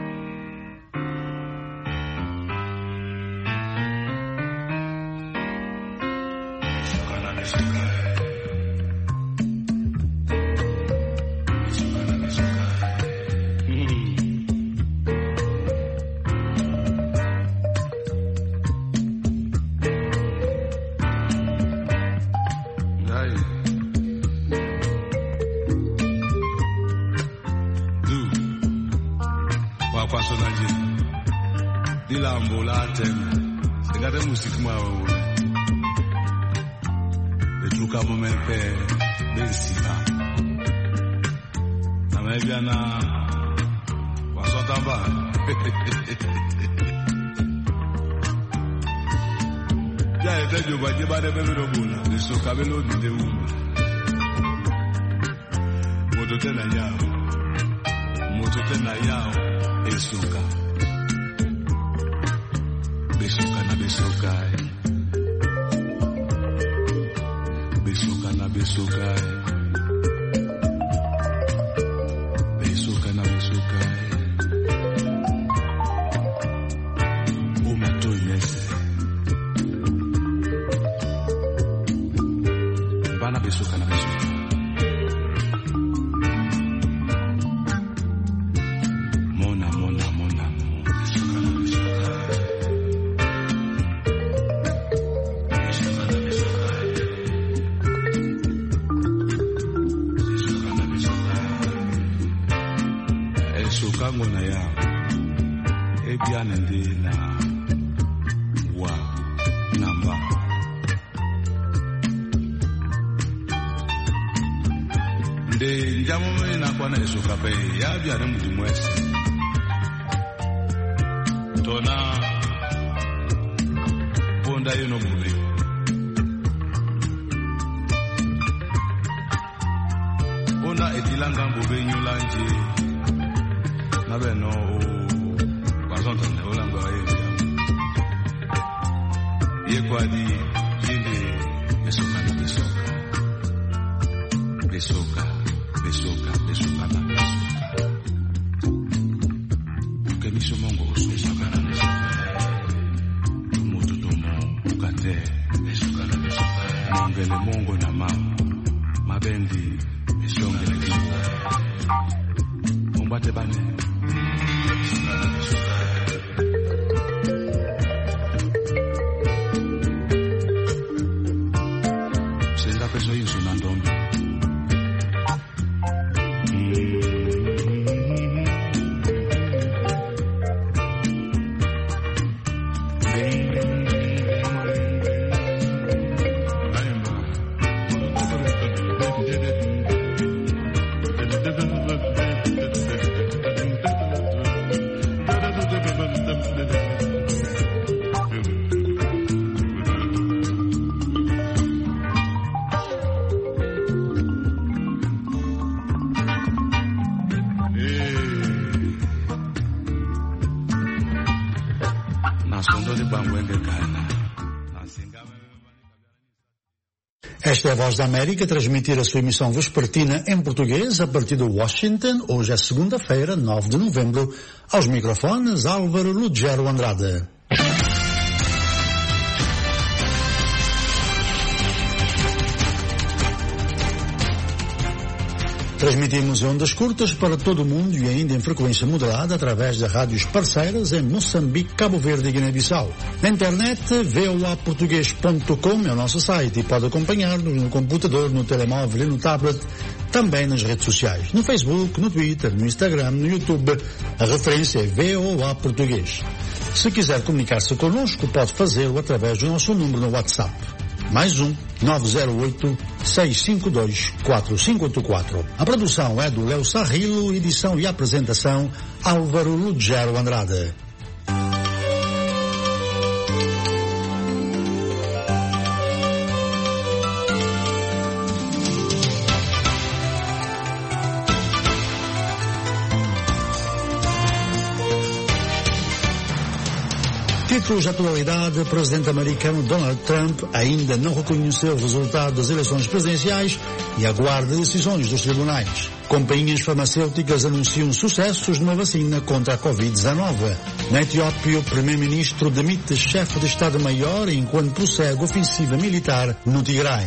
Esta é a Voz da América, transmitir a sua emissão vespertina em português a partir de Washington. Hoje é segunda-feira, 9 de novembro. Aos microfones, Álvaro Lugero Andrade. Transmitimos em ondas curtas para todo o mundo e ainda em frequência modulada através de rádios parceiras em Moçambique, Cabo Verde e Guiné-Bissau. Na internet, voaportugues.com é o nosso site e pode acompanhar-nos no computador, no telemóvel e no tablet, também nas redes sociais. No Facebook, no Twitter, no Instagram, no YouTube, a referência é VOA Português. Se quiser comunicar-se connosco, pode fazê-lo através do nosso número no WhatsApp. Mais 908-652-4584. A produção é do Léo Sarrilo, edição e apresentação Álvaro Lugero Andrade. Títulos de atualidade: o presidente americano Donald Trump ainda não reconheceu o resultado das eleições presidenciais e aguarda decisões dos tribunais. Companhias farmacêuticas anunciam sucessos numa vacina contra a Covid-19. Na Etiópia, o primeiro-ministro demite chefe de Estado-Maior enquanto prossegue ofensiva militar no Tigray.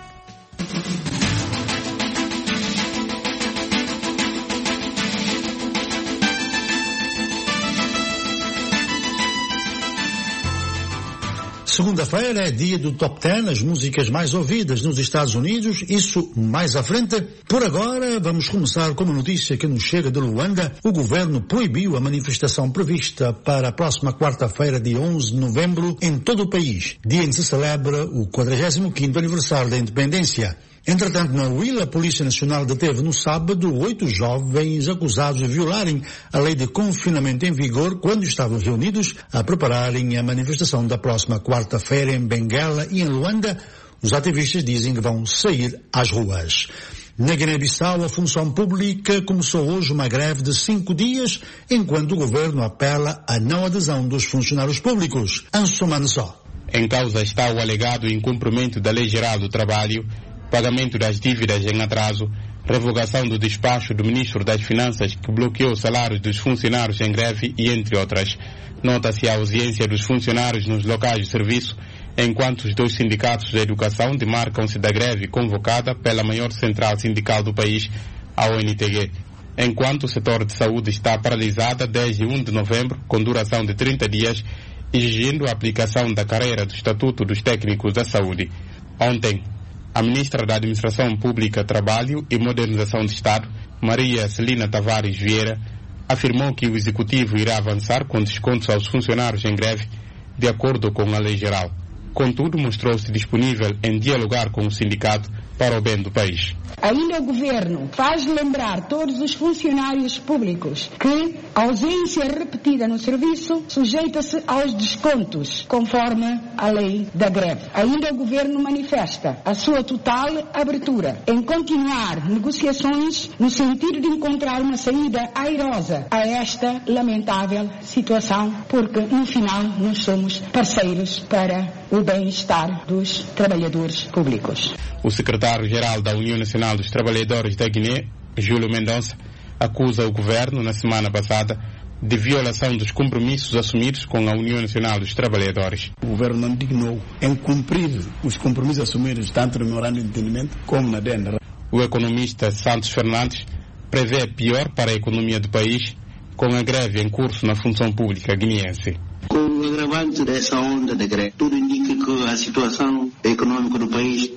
Segunda-feira é dia do Top 10, as músicas mais ouvidas nos Estados Unidos, isso mais à frente. Por agora, vamos começar com uma notícia que nos chega de Luanda. O governo proibiu a manifestação prevista para a próxima quarta-feira, dia 11 de novembro, em todo o país, dia em que se celebra o 45º aniversário da independência. Entretanto, na Huila, a Polícia Nacional deteve no sábado 8 jovens acusados de violarem a lei de confinamento em vigor quando estavam reunidos a prepararem a manifestação da próxima quarta-feira em Benguela e em Luanda. Os ativistas dizem que vão sair às ruas. Na Guiné-Bissau, a função pública começou hoje uma greve de 5 dias, enquanto o governo apela à não adesão dos funcionários públicos. Ansumano só. Em causa está o alegado incumprimento da Lei Geral do Trabalho, pagamento das dívidas em atraso, revogação do despacho do Ministro das Finanças que bloqueou salários dos funcionários em greve e entre outras. Nota-se a ausência dos funcionários nos locais de serviço, enquanto os dois sindicatos da educação demarcam-se da greve convocada pela maior central sindical do país, a ONTG. Enquanto o setor de saúde está paralisado desde 1 de novembro, com duração de 30 dias, exigindo a aplicação da carreira do Estatuto dos Técnicos da Saúde. Ontem, a ministra da Administração Pública, Trabalho e Modernização do Estado, Maria Celina Tavares Vieira, afirmou que o Executivo irá avançar com descontos aos funcionários em greve, de acordo com a Lei Geral. Contudo, mostrou-se disponível em dialogar com o sindicato para o bem do país. Ainda o Governo faz lembrar todos os funcionários públicos que a ausência repetida no serviço sujeita-se aos descontos, conforme a lei da greve. Ainda o Governo manifesta a sua total abertura em continuar negociações no sentido de encontrar uma saída airosa a esta lamentável situação, porque no final nós somos parceiros para o bem-estar dos trabalhadores públicos. O secretário-geral da União Nacional dos Trabalhadores da Guiné, Júlio Mendonça, acusa o governo, na semana passada, de violação dos compromissos assumidos com a União Nacional dos Trabalhadores. O governo não dignou em cumprir os compromissos assumidos tanto no memorando de entendimento como na DENRA. O economista Santos Fernandes prevê pior para a economia do país, com a greve em curso na função pública guineense. Com o agravante dessa onda de greve, tudo indica que a situação econômica do país tende a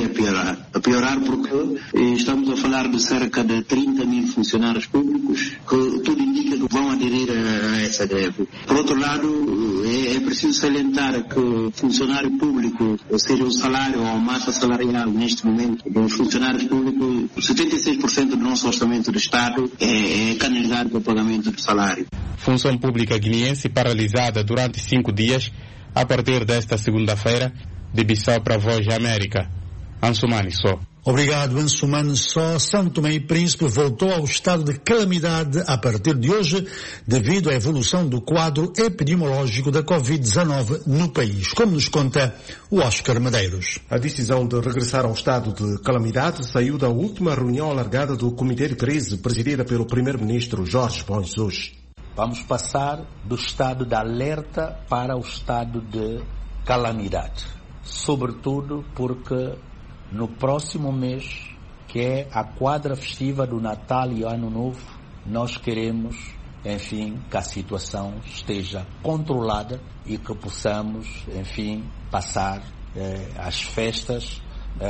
a piorar. A piorar porque estamos a falar de cerca de 30 mil funcionários públicos que tudo indica que vão aderir a essa greve. Por outro lado, é preciso salientar que o funcionário público, ou seja, o salário ou a massa salarial neste momento dos funcionários públicos, 76% do nosso orçamento do Estado é canalizado para o pagamento do salário. Função pública guineense paralisada durante 5 dias a partir desta segunda-feira, de Bissau para a Voz da América. Ansumani Só. Obrigado, Ansumani Só. São Tomé e Príncipe voltou ao estado de calamidade a partir de hoje, devido à evolução do quadro epidemiológico da Covid-19 no país, como nos conta o Oscar Medeiros. A decisão de regressar ao estado de calamidade saiu da última reunião alargada do Comitê de Crise, presidida pelo Primeiro-Ministro Jorge Bom Jesus. Vamos passar do estado de alerta para o estado de calamidade, sobretudo porque no próximo mês, que é a quadra festiva do Natal e Ano Novo, nós queremos, enfim, que a situação esteja controlada e que possamos, enfim, passar as festas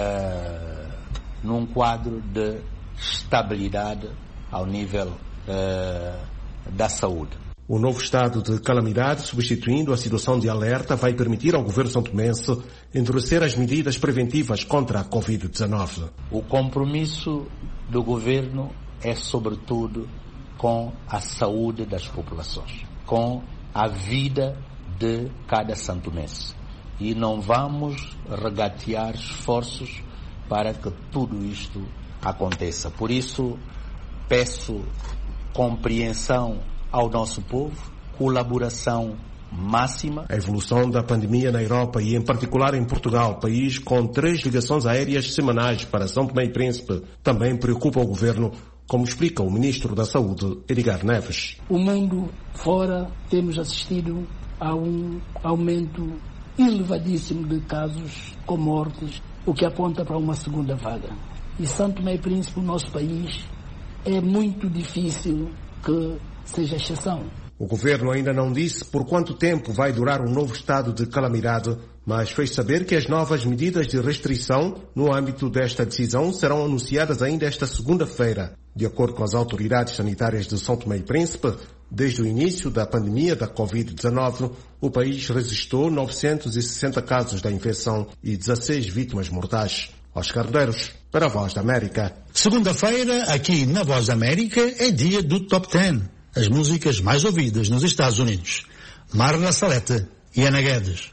num quadro de estabilidade ao nível da saúde. O novo estado de calamidade, substituindo a situação de alerta, vai permitir ao governo santomense endurecer as medidas preventivas contra a Covid-19. O compromisso do governo é, sobretudo, com a saúde das populações, com a vida de cada santomense. E não vamos regatear esforços para que tudo isto aconteça. Por isso, peço compreensão ao nosso povo, colaboração máxima. A evolução da pandemia na Europa e em particular em Portugal, país com 3 ligações aéreas semanais para São Tomé e Príncipe, também preocupa o governo, como explica o Ministro da Saúde, Edgar Neves. O mundo fora temos assistido a um aumento elevadíssimo de casos com mortes, o que aponta para uma segunda vaga. E São Tomé e Príncipe, o nosso país, é muito difícil que seja exceção. O governo ainda não disse por quanto tempo vai durar um novo estado de calamidade, mas fez saber que as novas medidas de restrição no âmbito desta decisão serão anunciadas ainda esta segunda-feira. De acordo com as autoridades sanitárias de São Tomé e Príncipe, desde o início da pandemia da Covid-19, o país registrou 960 casos da infecção e 16 vítimas mortais. Oscar Medeiros, para a Voz da América. Segunda-feira, aqui na Voz da América, é dia do Top 10. As músicas mais ouvidas nos Estados Unidos. Marla Salete e Ana Guedes.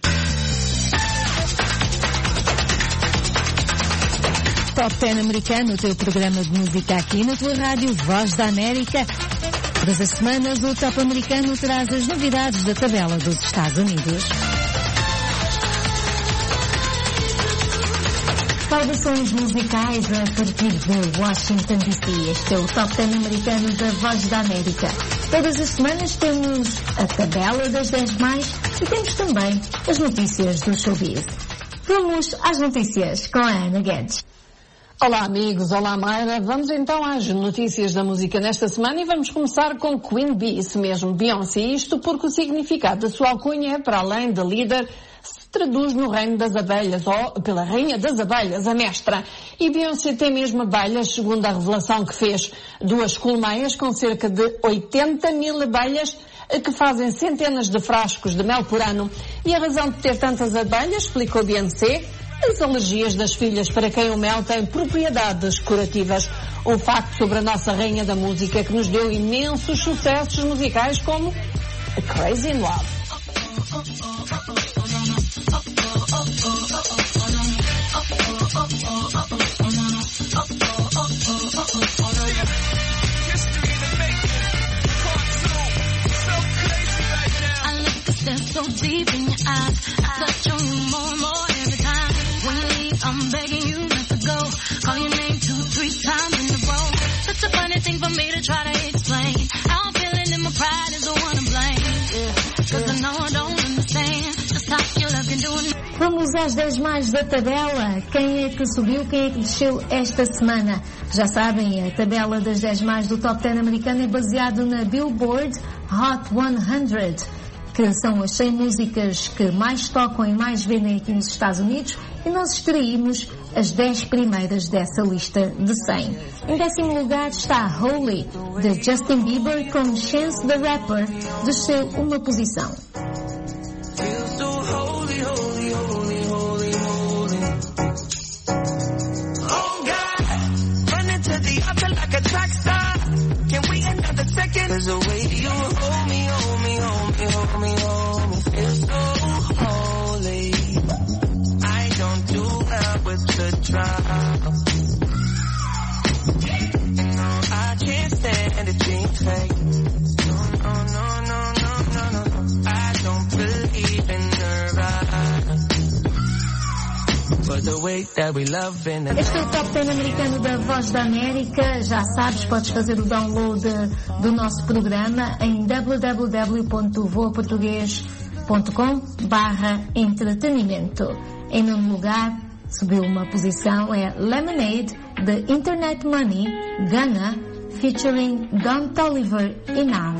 Top 10 americano, o teu programa de música aqui na tua rádio Voz da América. Todas as semanas o Top americano traz as novidades da tabela dos Estados Unidos. Saudações musicais a partir de Washington DC. Este é o Top 10 americano da Voz da América. Todas as semanas temos a tabela das 10 mais e temos também as notícias do showbiz. Vamos às notícias com a Ana Guedes. Olá amigos, olá Mayra. Vamos então às notícias da música nesta semana e vamos começar com Queen Bee, isso mesmo, Beyoncé. Isto porque o significado da sua alcunha, para além de líder, se traduz no reino das abelhas, ou pela rainha das abelhas, a mestra. E Beyoncé tem mesmo abelhas, segundo a revelação que fez. 2 colmeias com cerca de 80 mil abelhas que fazem centenas de frascos de mel por ano. E a razão de ter tantas abelhas, explicou Beyoncé, as alergias das filhas, para quem o mel tem propriedades curativas. Um facto sobre a nossa rainha da música, que nos deu imensos sucessos musicais como Crazy in Love. So deep in your eyes, I touch on you more and more every time. When you leave, I'm begging you not to go. Call your name 2-3 times in a row. Such a funny thing for me to try to explain. How I'm feeling and my pride is the one to blame. Yeah, 'cause I know I don't understand just how your love can do it. Vamos às 10 mais da tabela. Quem é que subiu, quem é que desceu esta semana? Já sabem, a tabela das 10 mais do Top 10 americano é baseada na Billboard Hot 100, que são as 100 músicas que mais tocam e mais vendem aqui nos Estados Unidos, e nós extraímos as 10 primeiras dessa lista de 100. Em 10º lugar está Holy, de Justin Bieber, com Chance the Rapper, desceu uma posição. There's a way you hold me, hold me, hold me, hold me, hold me. Feel so holy. I don't do well with the drama. No, I can't stand it being fake. No, no, no, no, no, no, no. I don't believe in Nirvana. Este é o Top 10 americano da Voz da América. Já sabes, podes fazer o download do nosso programa em www.voaportugues.com/entretenimento. Em nono lugar, subiu uma posição, é Lemonade, de Internet Money, Ghana, featuring Don Toliver e Nav.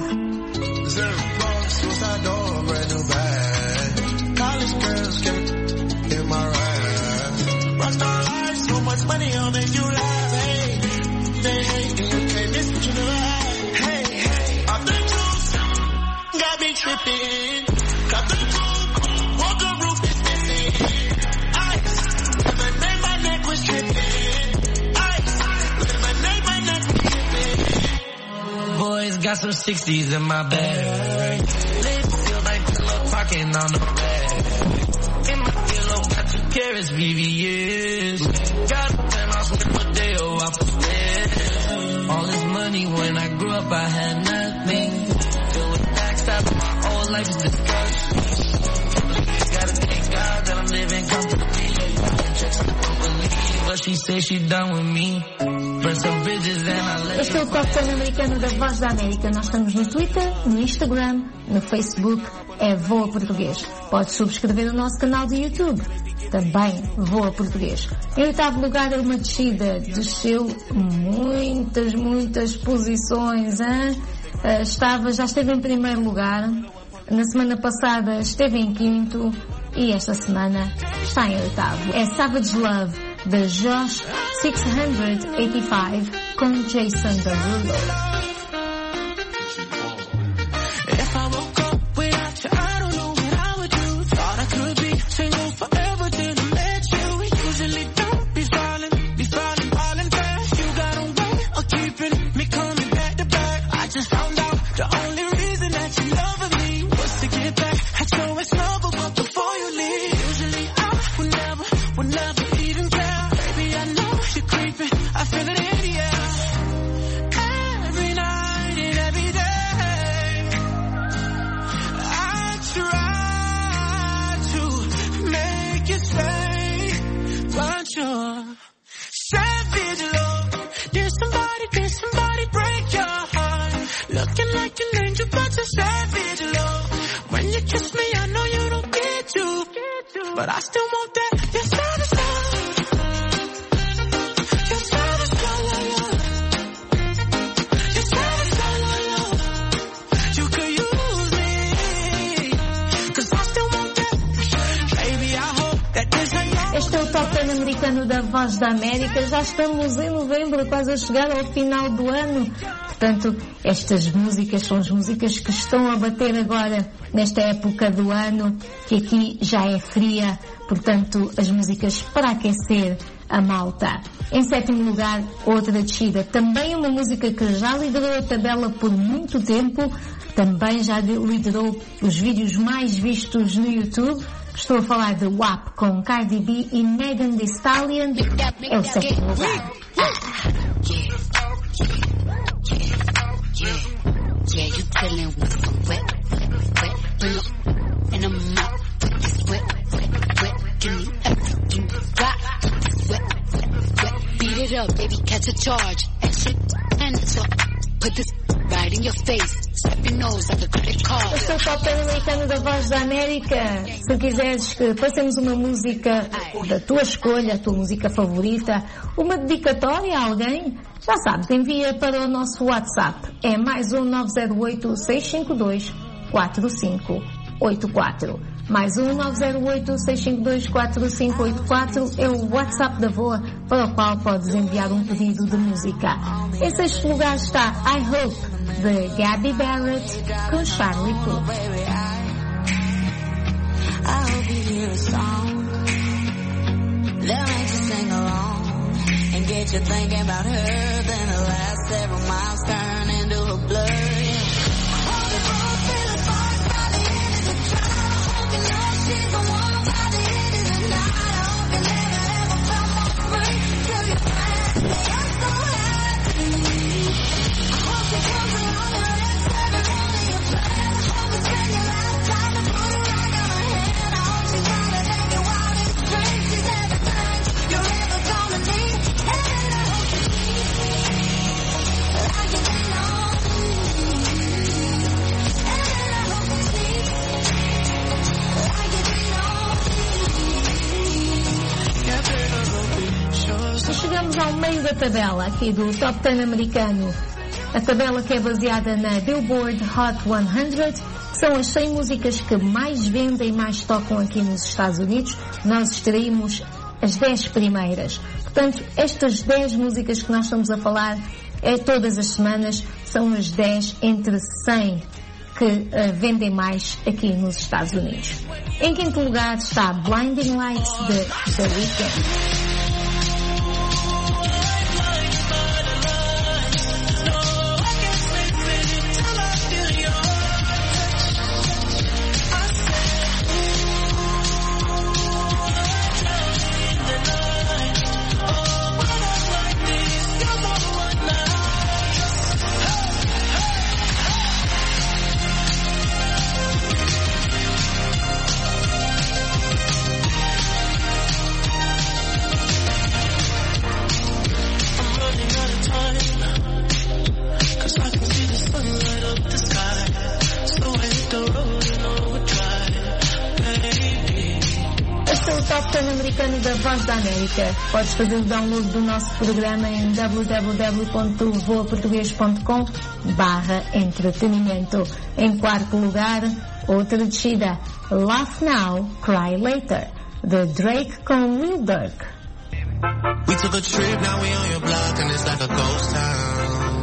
So much money, I'll make you laugh. Hey, hey, you can't miss what you never had. Hey, hey, off the juice, got me tripping. Got the coupe, walk a roof is missing. Ice, lemonade, my neck was tripping. Ice, lemonade, my neck was tripping. Boys got some 60s in my bag. Lips feel like pillow talking on the bed. In my pillow got 2 carats, VVS. Got a penthouse with Rodeo off the stairs. All this money when I grew up I had nothing. Filled with backstab, my whole life is disgusting. Gotta thank God that I'm living comfortably. But she says she done with me. Este é o Top 10 americano da Voz da América. Nós estamos no Twitter, no Instagram, no Facebook, é Voa Português. Podes subscrever o nosso canal do YouTube, também Voa Português. Em 8º lugar é uma descida, desceu muitas posições, hein? Já esteve em 1º lugar, na semana passada esteve em 5º e esta semana está em 8º. É Savage Love, de Josh 685, com Jason Derulo. But I still want that. Yes, savage love. Yes, savage love. Yes, savage love. You could use me, 'cause I still want that. Baby, I hope that this ain't all. Este é o Top 10 americano da Voz da América. Já estamos em novembro, quase a chegar ao final do ano. Portanto, estas músicas são as músicas que estão a bater agora nesta época do ano, que aqui já é fria, portanto, as músicas para aquecer a malta. Em 7º lugar, outra descida, também uma música que já liderou a tabela por muito tempo, também já liderou os vídeos mais vistos no YouTube. Estou a falar de WAP com Cardi B e Megan Thee Stallion. É o 7º lugar. Yeah, you dealing with some wet, bring up, and I'm out, this wet, give me everything you got, this wet, beat it up, baby, catch a charge, extra, and it's up, put this right in your face, slap your nose like a credit card. Este é o Top 10 americano da Voz da América. Se quiseres que passemos uma música da tua escolha, a tua música favorita, uma dedicatória a alguém, já sabes, envia para o nosso WhatsApp. É mais 908-652-4584. Mais 908-652-4584 é o WhatsApp da VOA, para o qual podes enviar um pedido de música. Em sexto lugar está I Hope, de Gabby Barrett, com Charlie Puth. I hope you hear a song that makes you sing along and get you thinking about her. Then the last several miles turn into a blur. Hope you both feel a spark by the end of the drive. I hope you know she's the one by the end of the night. I hope you never ever felt more free till you find me. I'm so happy. I hope you come along the rest of it only a plan. I hope you spend your lifetime to put a rock on her head. She's gonna take you out and straight. She's everything you're ever gonna need. And I hope you see like you belong. And I hope you see like you belong. Chegamos ao meio da tabela aqui do Top 10 americano. A tabela que é baseada na Billboard Hot 100. São as 100 músicas que mais vendem e mais tocam aqui nos Estados Unidos. Nós extraímos as 10 primeiras. Portanto, estas 10 músicas que nós estamos a falar todas as semanas são as 10 entre 100 que vendem mais aqui nos Estados Unidos. Em quinto lugar está Blinding Lights, de The Weeknd. Americano da Voz da América. Podes fazer o download do nosso programa em www.voaportugues.com/entretenimento. Em quarto lugar, outra descida, Laugh Now, Cry Later, de Drake com Lil Durk. We took a trip, now we on your block and it's like a ghost town.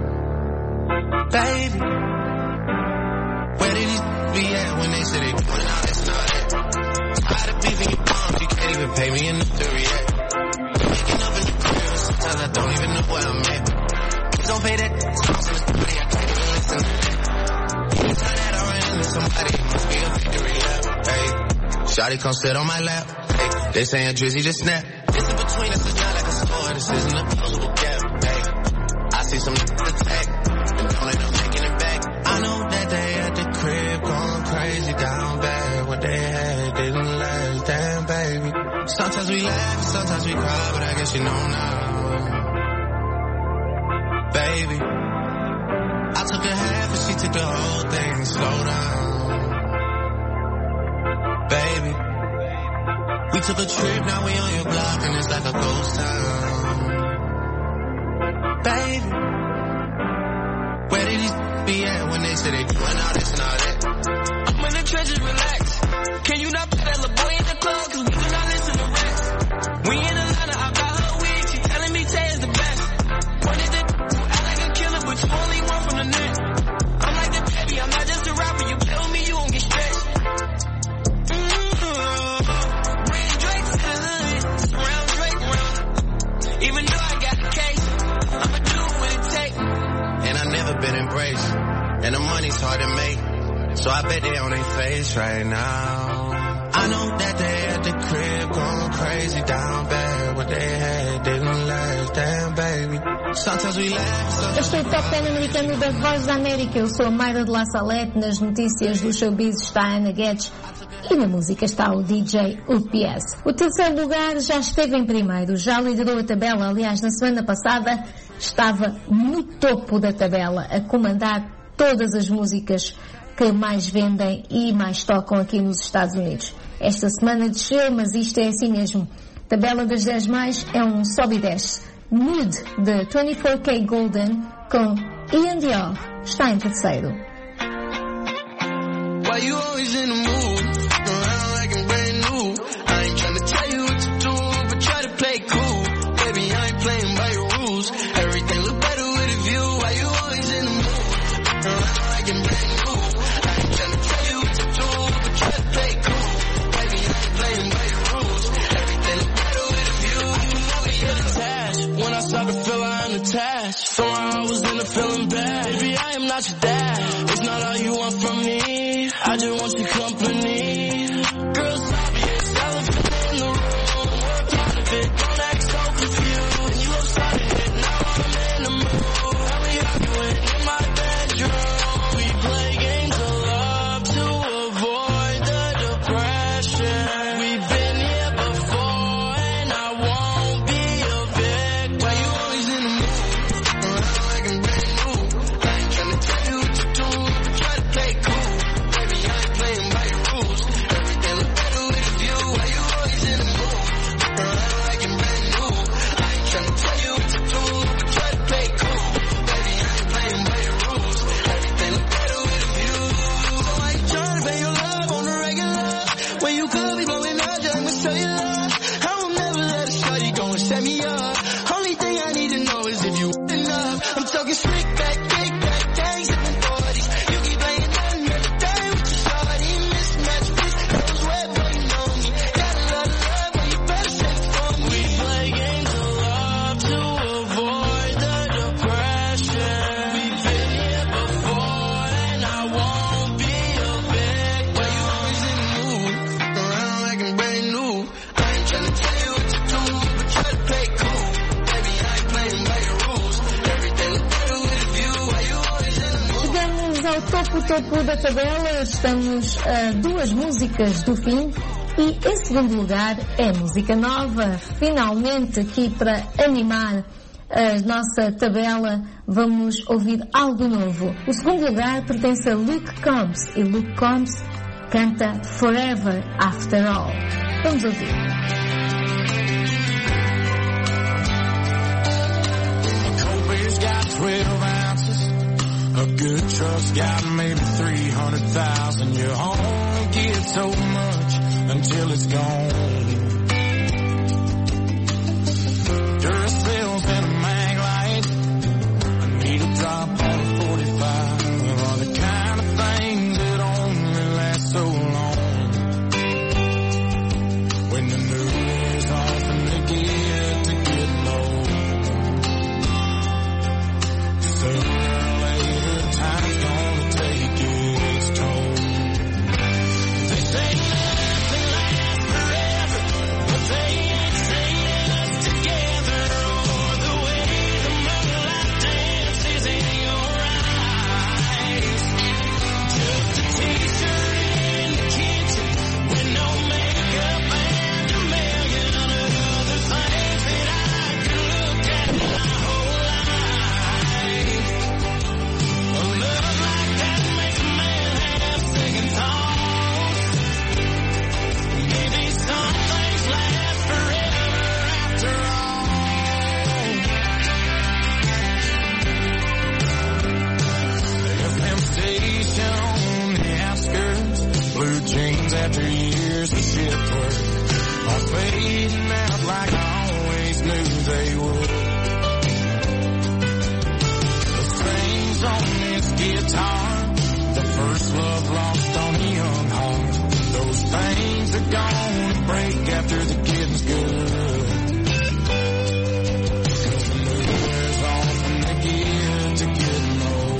Baby, where did these be at when they said they doing all this and all that? Tired of beefing your palms, you can't even pay me enough to react. Waking up in the crib, sometimes I don't even know where I'm at. Please don't pay that songs in this party, I can't even listen to that. Anytime that I run into somebody, it must be a victory lap. Hey, shawty come sit on my lap. Hey, they saying Drizzy just snap. This in between us is not like a score, this isn't a closable gap. Hey, I see some attack, and don't let them taking it back. I know that they at the crib going crazy down bad. What they had didn't last, damn baby. Sometimes we laugh, sometimes we cry, but I guess you know now. Baby, I took a half and she took the whole thing, slow down. Baby, we took a trip, now we on your block and it's like a ghost town. Baby, where did these be at when they said they doing all this and all that? I'm in the trenches, relax. Can you not put that little boy in the club? Cause we do not listen to rest. We in Atlanta, I got her weed. She telling me Tay is the best. Pointed it, act like a killer, but you only one from the net. I'm like the baby, I'm not just a rapper. You play with me, you won't get stretched. Bring Drake to the hood, surround Drake round. Even though I got the case, I'ma do what it takes. And I never been embraced, and the money's hard to make. So I bet they on their face right now. I know that they at the crib going crazy down bad. What they had didn't last, damn baby. Sometimes we laugh. Este é o Top 10 americano da Voz da América. Eu sou a Mayra de La Salette. Nas notícias do showbiz está a Ana Guedes. E na música está o DJ UPS. O terceiro lugar já esteve em primeiro. Já liderou a tabela. Aliás, na semana passada estava no topo da tabela, a comandar todas as músicas que mais vendem e mais tocam aqui nos Estados Unidos. Esta semana desceu, mas isto é assim mesmo. Tabela das 10 mais é um sobe e desce. Mood, de 24K Golden, com Ian Dior, está em terceiro. What Why you always in the mood? Around like I'm brand new. I ain't tryna tell you what to do, but try to play cool. Baby, I ain't playing by your rules. Everything look better with a view. Why you always in the mood? Around like I'm brand new. I ain't tryna tell you what to do, but try to play cool. Baby, I ain't playing by your rules. Everything look better with a view. You know we get attached. When I start to feel I'm attached, somehow I was in a feeling bad. Baby, I am not your dad. It's not all you want from me. I just want your company. Girl, stop it. Elephant in the room. We're part of it. Don't act so confused. You started it. Now I'm in the mood. And we arguing in my bedroom. We play games of love to avoid the depression. We've been here before and I won't be a victim. Why you always in the mood? Around like I'm brand new. I ain't tryna tell you what to do, but try to play cool. Baby, I ain't playing by your rules. Everything look better with a view. Why you always in the mood? Around like I'm brand new. I ain't tryna tell you what to do, but try to play cool. Baby, I ain't playing by your rules. Everything look better with a view. So I ain't tryna pay your love on the regular. When you could be blowing up, just I'ma show you love. I will never let a shorty go and set me up. Only thing I need to know is if you enough. I'm talking slick back, kick back, gangs in the 40s. You keep playing nothing every day with your shorty. Mismatch, bitch, those wet, boy, you know me. Got a lot of love, but you better save it for me. We play games of love to avoid the depression. We've been here before and I won't be a victim. Why you always in the mood? Around like I'm brand new. I ain't tryna tell you what to do, but try to play cool. Baby, I ain't playing by your rules. Everything look better with a view. Why you always in the mood? Chegamos ao topo da tabela, estamos a 2 músicas do fim e em segundo lugar é música nova. Finalmente aqui para animar a nossa tabela vamos ouvir algo novo. O segundo lugar pertence a Luke Combs e Luke Combs canta Forever After All. Vamos ouvir. Kobe's got 12 ounces. A good truck's got maybe 300,000. You won't get so much until it's gone. Duracells and a mag light. A needle drop on a 45 are the kind of things that only last so long. When the new is off and they get to get low. Sooner or later, time's gonna take its toll. They say nothing lasts forever, but they ain't saying us together. Or the way the moonlight dances in your eyes. Just a t-shirt in the kitchen with no makeup and a million other things that I could look at my whole life. A love like that makes a man have second thoughts. Maybe some things last forever after all. FM station on the outskirts, blue jeans after years of shift work are fading out like I always knew they would. The strings on this guitar, the first love lost on a young heart. Those things are gonna break after the getting's good. 'Cause the new wears off and they get to get low.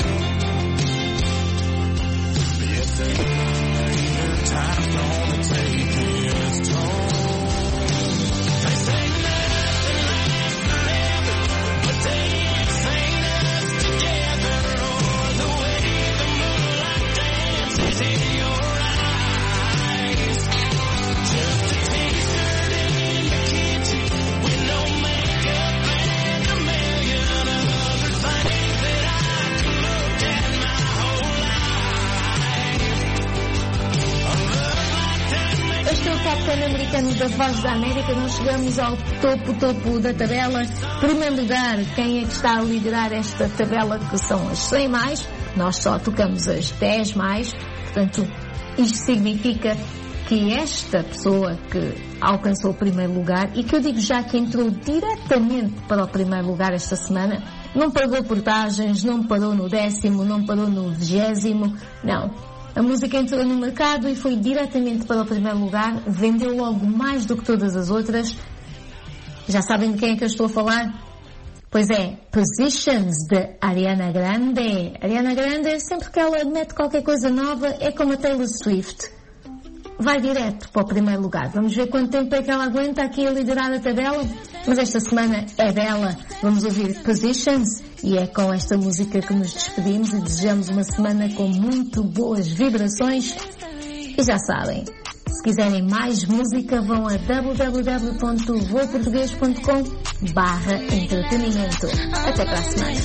Yes, sooner or later, time's gonna take its toll. They say nothing lasts forever, but they ain't saying us together. Or the way the moonlight dances in your eyes. Just a t-shirt in the kitchen with no makeup and a million other things that I could look at my whole life. A love like that makes Este é o Top 10 americano da Voz da América. Nós chegamos ao topo da tabela. Primeiro lugar, quem é que está a liderar esta tabela, que são as 100 mais. Nós só tocamos as 10 mais. Portanto, Isto significa que esta pessoa que alcançou o primeiro lugar, e que eu digo já que entrou diretamente para o primeiro lugar esta semana, não pagou portagens, não parou no 10º, não parou no 20º, não. A música entrou no mercado e foi diretamente para o primeiro lugar, vendeu logo mais do que todas as outras. Já sabem de quem é que eu estou a falar? Pois é, Positions, de Ariana Grande. Ariana Grande, sempre que ela mete qualquer coisa nova, é como a Taylor Swift. Vai direto para o primeiro lugar. Vamos ver quanto tempo é que ela aguenta aqui a liderar a tabela. Mas esta semana é dela. Vamos ouvir Positions e é com esta música que nos despedimos e desejamos uma semana com muito boas vibrações. E já sabem, se quiserem mais música, vão a www.voaportugues.com/entretenimento. Até para a semana.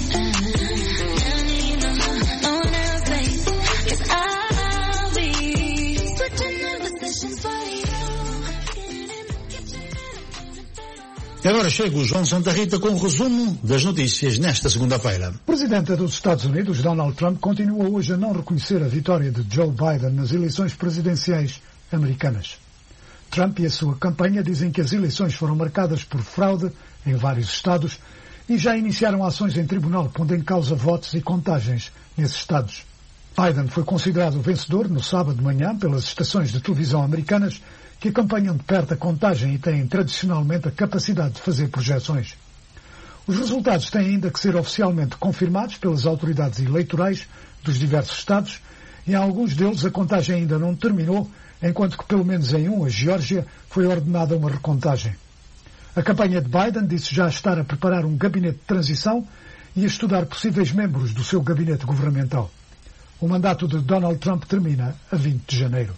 E agora chega o João Santa Rita com o resumo das notícias nesta segunda-feira. O presidente dos Estados Unidos, Donald Trump, continua hoje a não reconhecer a vitória de Joe Biden nas eleições presidenciais americanas. Trump e a sua campanha dizem que as eleições foram marcadas por fraude em vários estados e já iniciaram ações em tribunal pondo em causa votos e contagens nesses estados. Biden foi considerado vencedor no sábado de manhã pelas estações de televisão americanas que acompanham de perto a contagem e têm tradicionalmente a capacidade de fazer projeções. Os resultados têm ainda que ser oficialmente confirmados pelas autoridades eleitorais dos diversos estados e em alguns deles a contagem ainda não terminou, enquanto que pelo menos em a Geórgia, foi ordenada uma recontagem. A campanha de Biden disse já estar a preparar um gabinete de transição e a estudar possíveis membros do seu gabinete governamental. O mandato de Donald Trump termina a 20 de janeiro.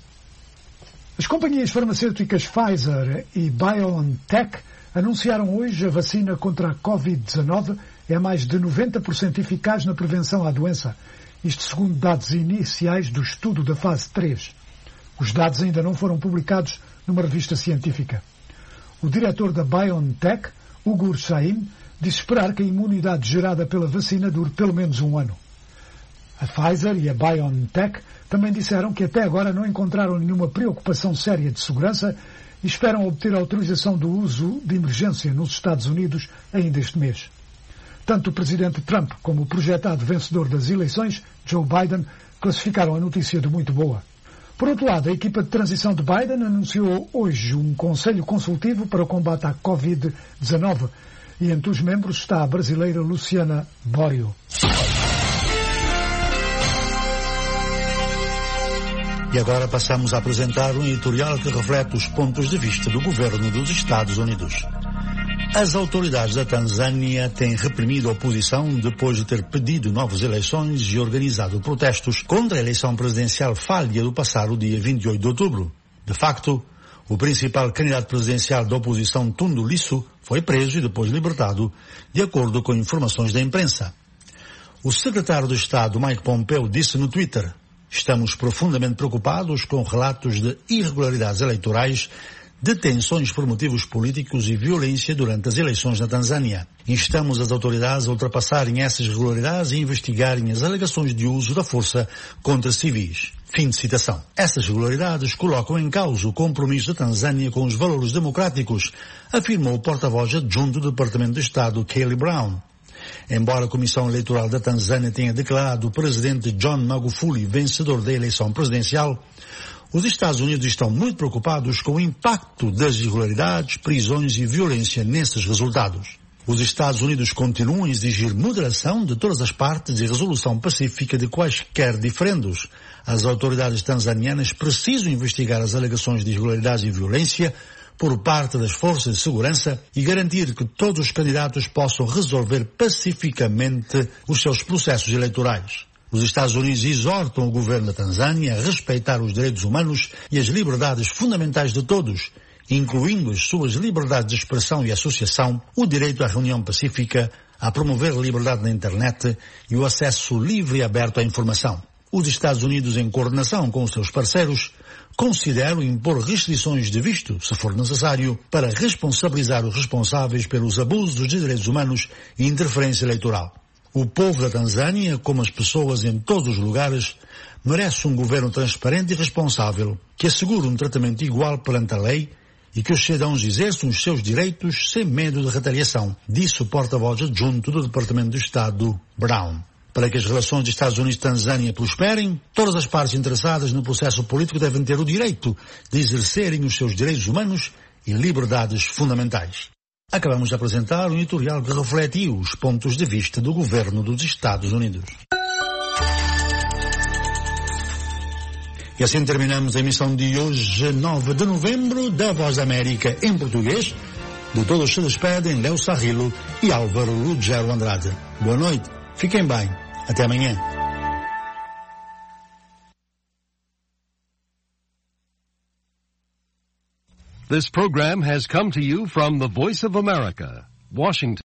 As companhias farmacêuticas Pfizer e BioNTech anunciaram hoje a vacina contra a Covid-19 é mais de 90% eficaz na prevenção à doença, isto segundo dados iniciais do estudo da fase 3. Os dados ainda não foram publicados numa revista científica. O diretor da BioNTech, Ugur Sahin, disse esperar que a imunidade gerada pela vacina dure pelo menos um ano. A Pfizer e a BioNTech também disseram que até agora não encontraram nenhuma preocupação séria de segurança e esperam obter autorização do uso de emergência nos Estados Unidos ainda este mês. Tanto o presidente Trump como o projetado vencedor das eleições, Joe Biden, classificaram a notícia de muito boa. Por outro lado, a equipa de transição de Biden anunciou hoje um conselho consultivo para o combate à Covid-19 e entre os membros está a brasileira Luciana Borio. E agora passamos a apresentar um editorial que reflete os pontos de vista do governo dos Estados Unidos. As autoridades da Tanzânia têm reprimido a oposição depois de ter pedido novas eleições e organizado protestos contra a eleição presidencial falha do passado dia 28 de outubro. De facto, o principal candidato presidencial da oposição, Tundu Lissu, foi preso e depois libertado, de acordo com informações da imprensa. O secretário de Estado, Mike Pompeo, disse no Twitter: "Estamos profundamente preocupados com relatos de irregularidades eleitorais, detenções por motivos políticos e violência durante as eleições na Tanzânia. Instamos as autoridades a ultrapassarem essas irregularidades e investigarem as alegações de uso da força contra civis." Fim de citação. Essas irregularidades colocam em causa o compromisso da Tanzânia com os valores democráticos, afirmou o porta-voz adjunto do Departamento de Estado, Kelly Brown. Embora a Comissão Eleitoral da Tanzânia tenha declarado o presidente John Magufuli vencedor da eleição presidencial, os Estados Unidos estão muito preocupados com o impacto das irregularidades, prisões e violência nesses resultados. Os Estados Unidos continuam a exigir moderação de todas as partes e resolução pacífica de quaisquer diferendos. As autoridades tanzanianas precisam investigar as alegações de irregularidades e violência por parte das forças de segurança e garantir que todos os candidatos possam resolver pacificamente os seus processos eleitorais. Os Estados Unidos exortam o governo da Tanzânia a respeitar os direitos humanos e as liberdades fundamentais de todos, incluindo as suas liberdades de expressão e associação, o direito à reunião pacífica, a promover a liberdade na internet e o acesso livre e aberto à informação. Os Estados Unidos, em coordenação com os seus parceiros, consideram impor restrições de visto, se for necessário, para responsabilizar os responsáveis pelos abusos dos direitos humanos e interferência eleitoral. O povo da Tanzânia, como as pessoas em todos os lugares, merece um governo transparente e responsável, que assegure um tratamento igual perante a lei e que os cidadãos exerçam os seus direitos sem medo de retaliação, disse o porta-voz adjunto do Departamento do Estado, Brown. Para que as relações dos Estados Unidos e Tanzânia prosperem, todas as partes interessadas no processo político devem ter o direito de exercerem os seus direitos humanos e liberdades fundamentais. Acabamos de apresentar um editorial que refletiu os pontos de vista do governo dos Estados Unidos. E assim terminamos a emissão de hoje, 9 de novembro, da Voz da América em português. De todos se despedem Léo Sarrilo e Álvaro Ruggiero Andrade. Boa noite, fiquem bem, até amanhã. This program has come to you from the Voice of America, Washington.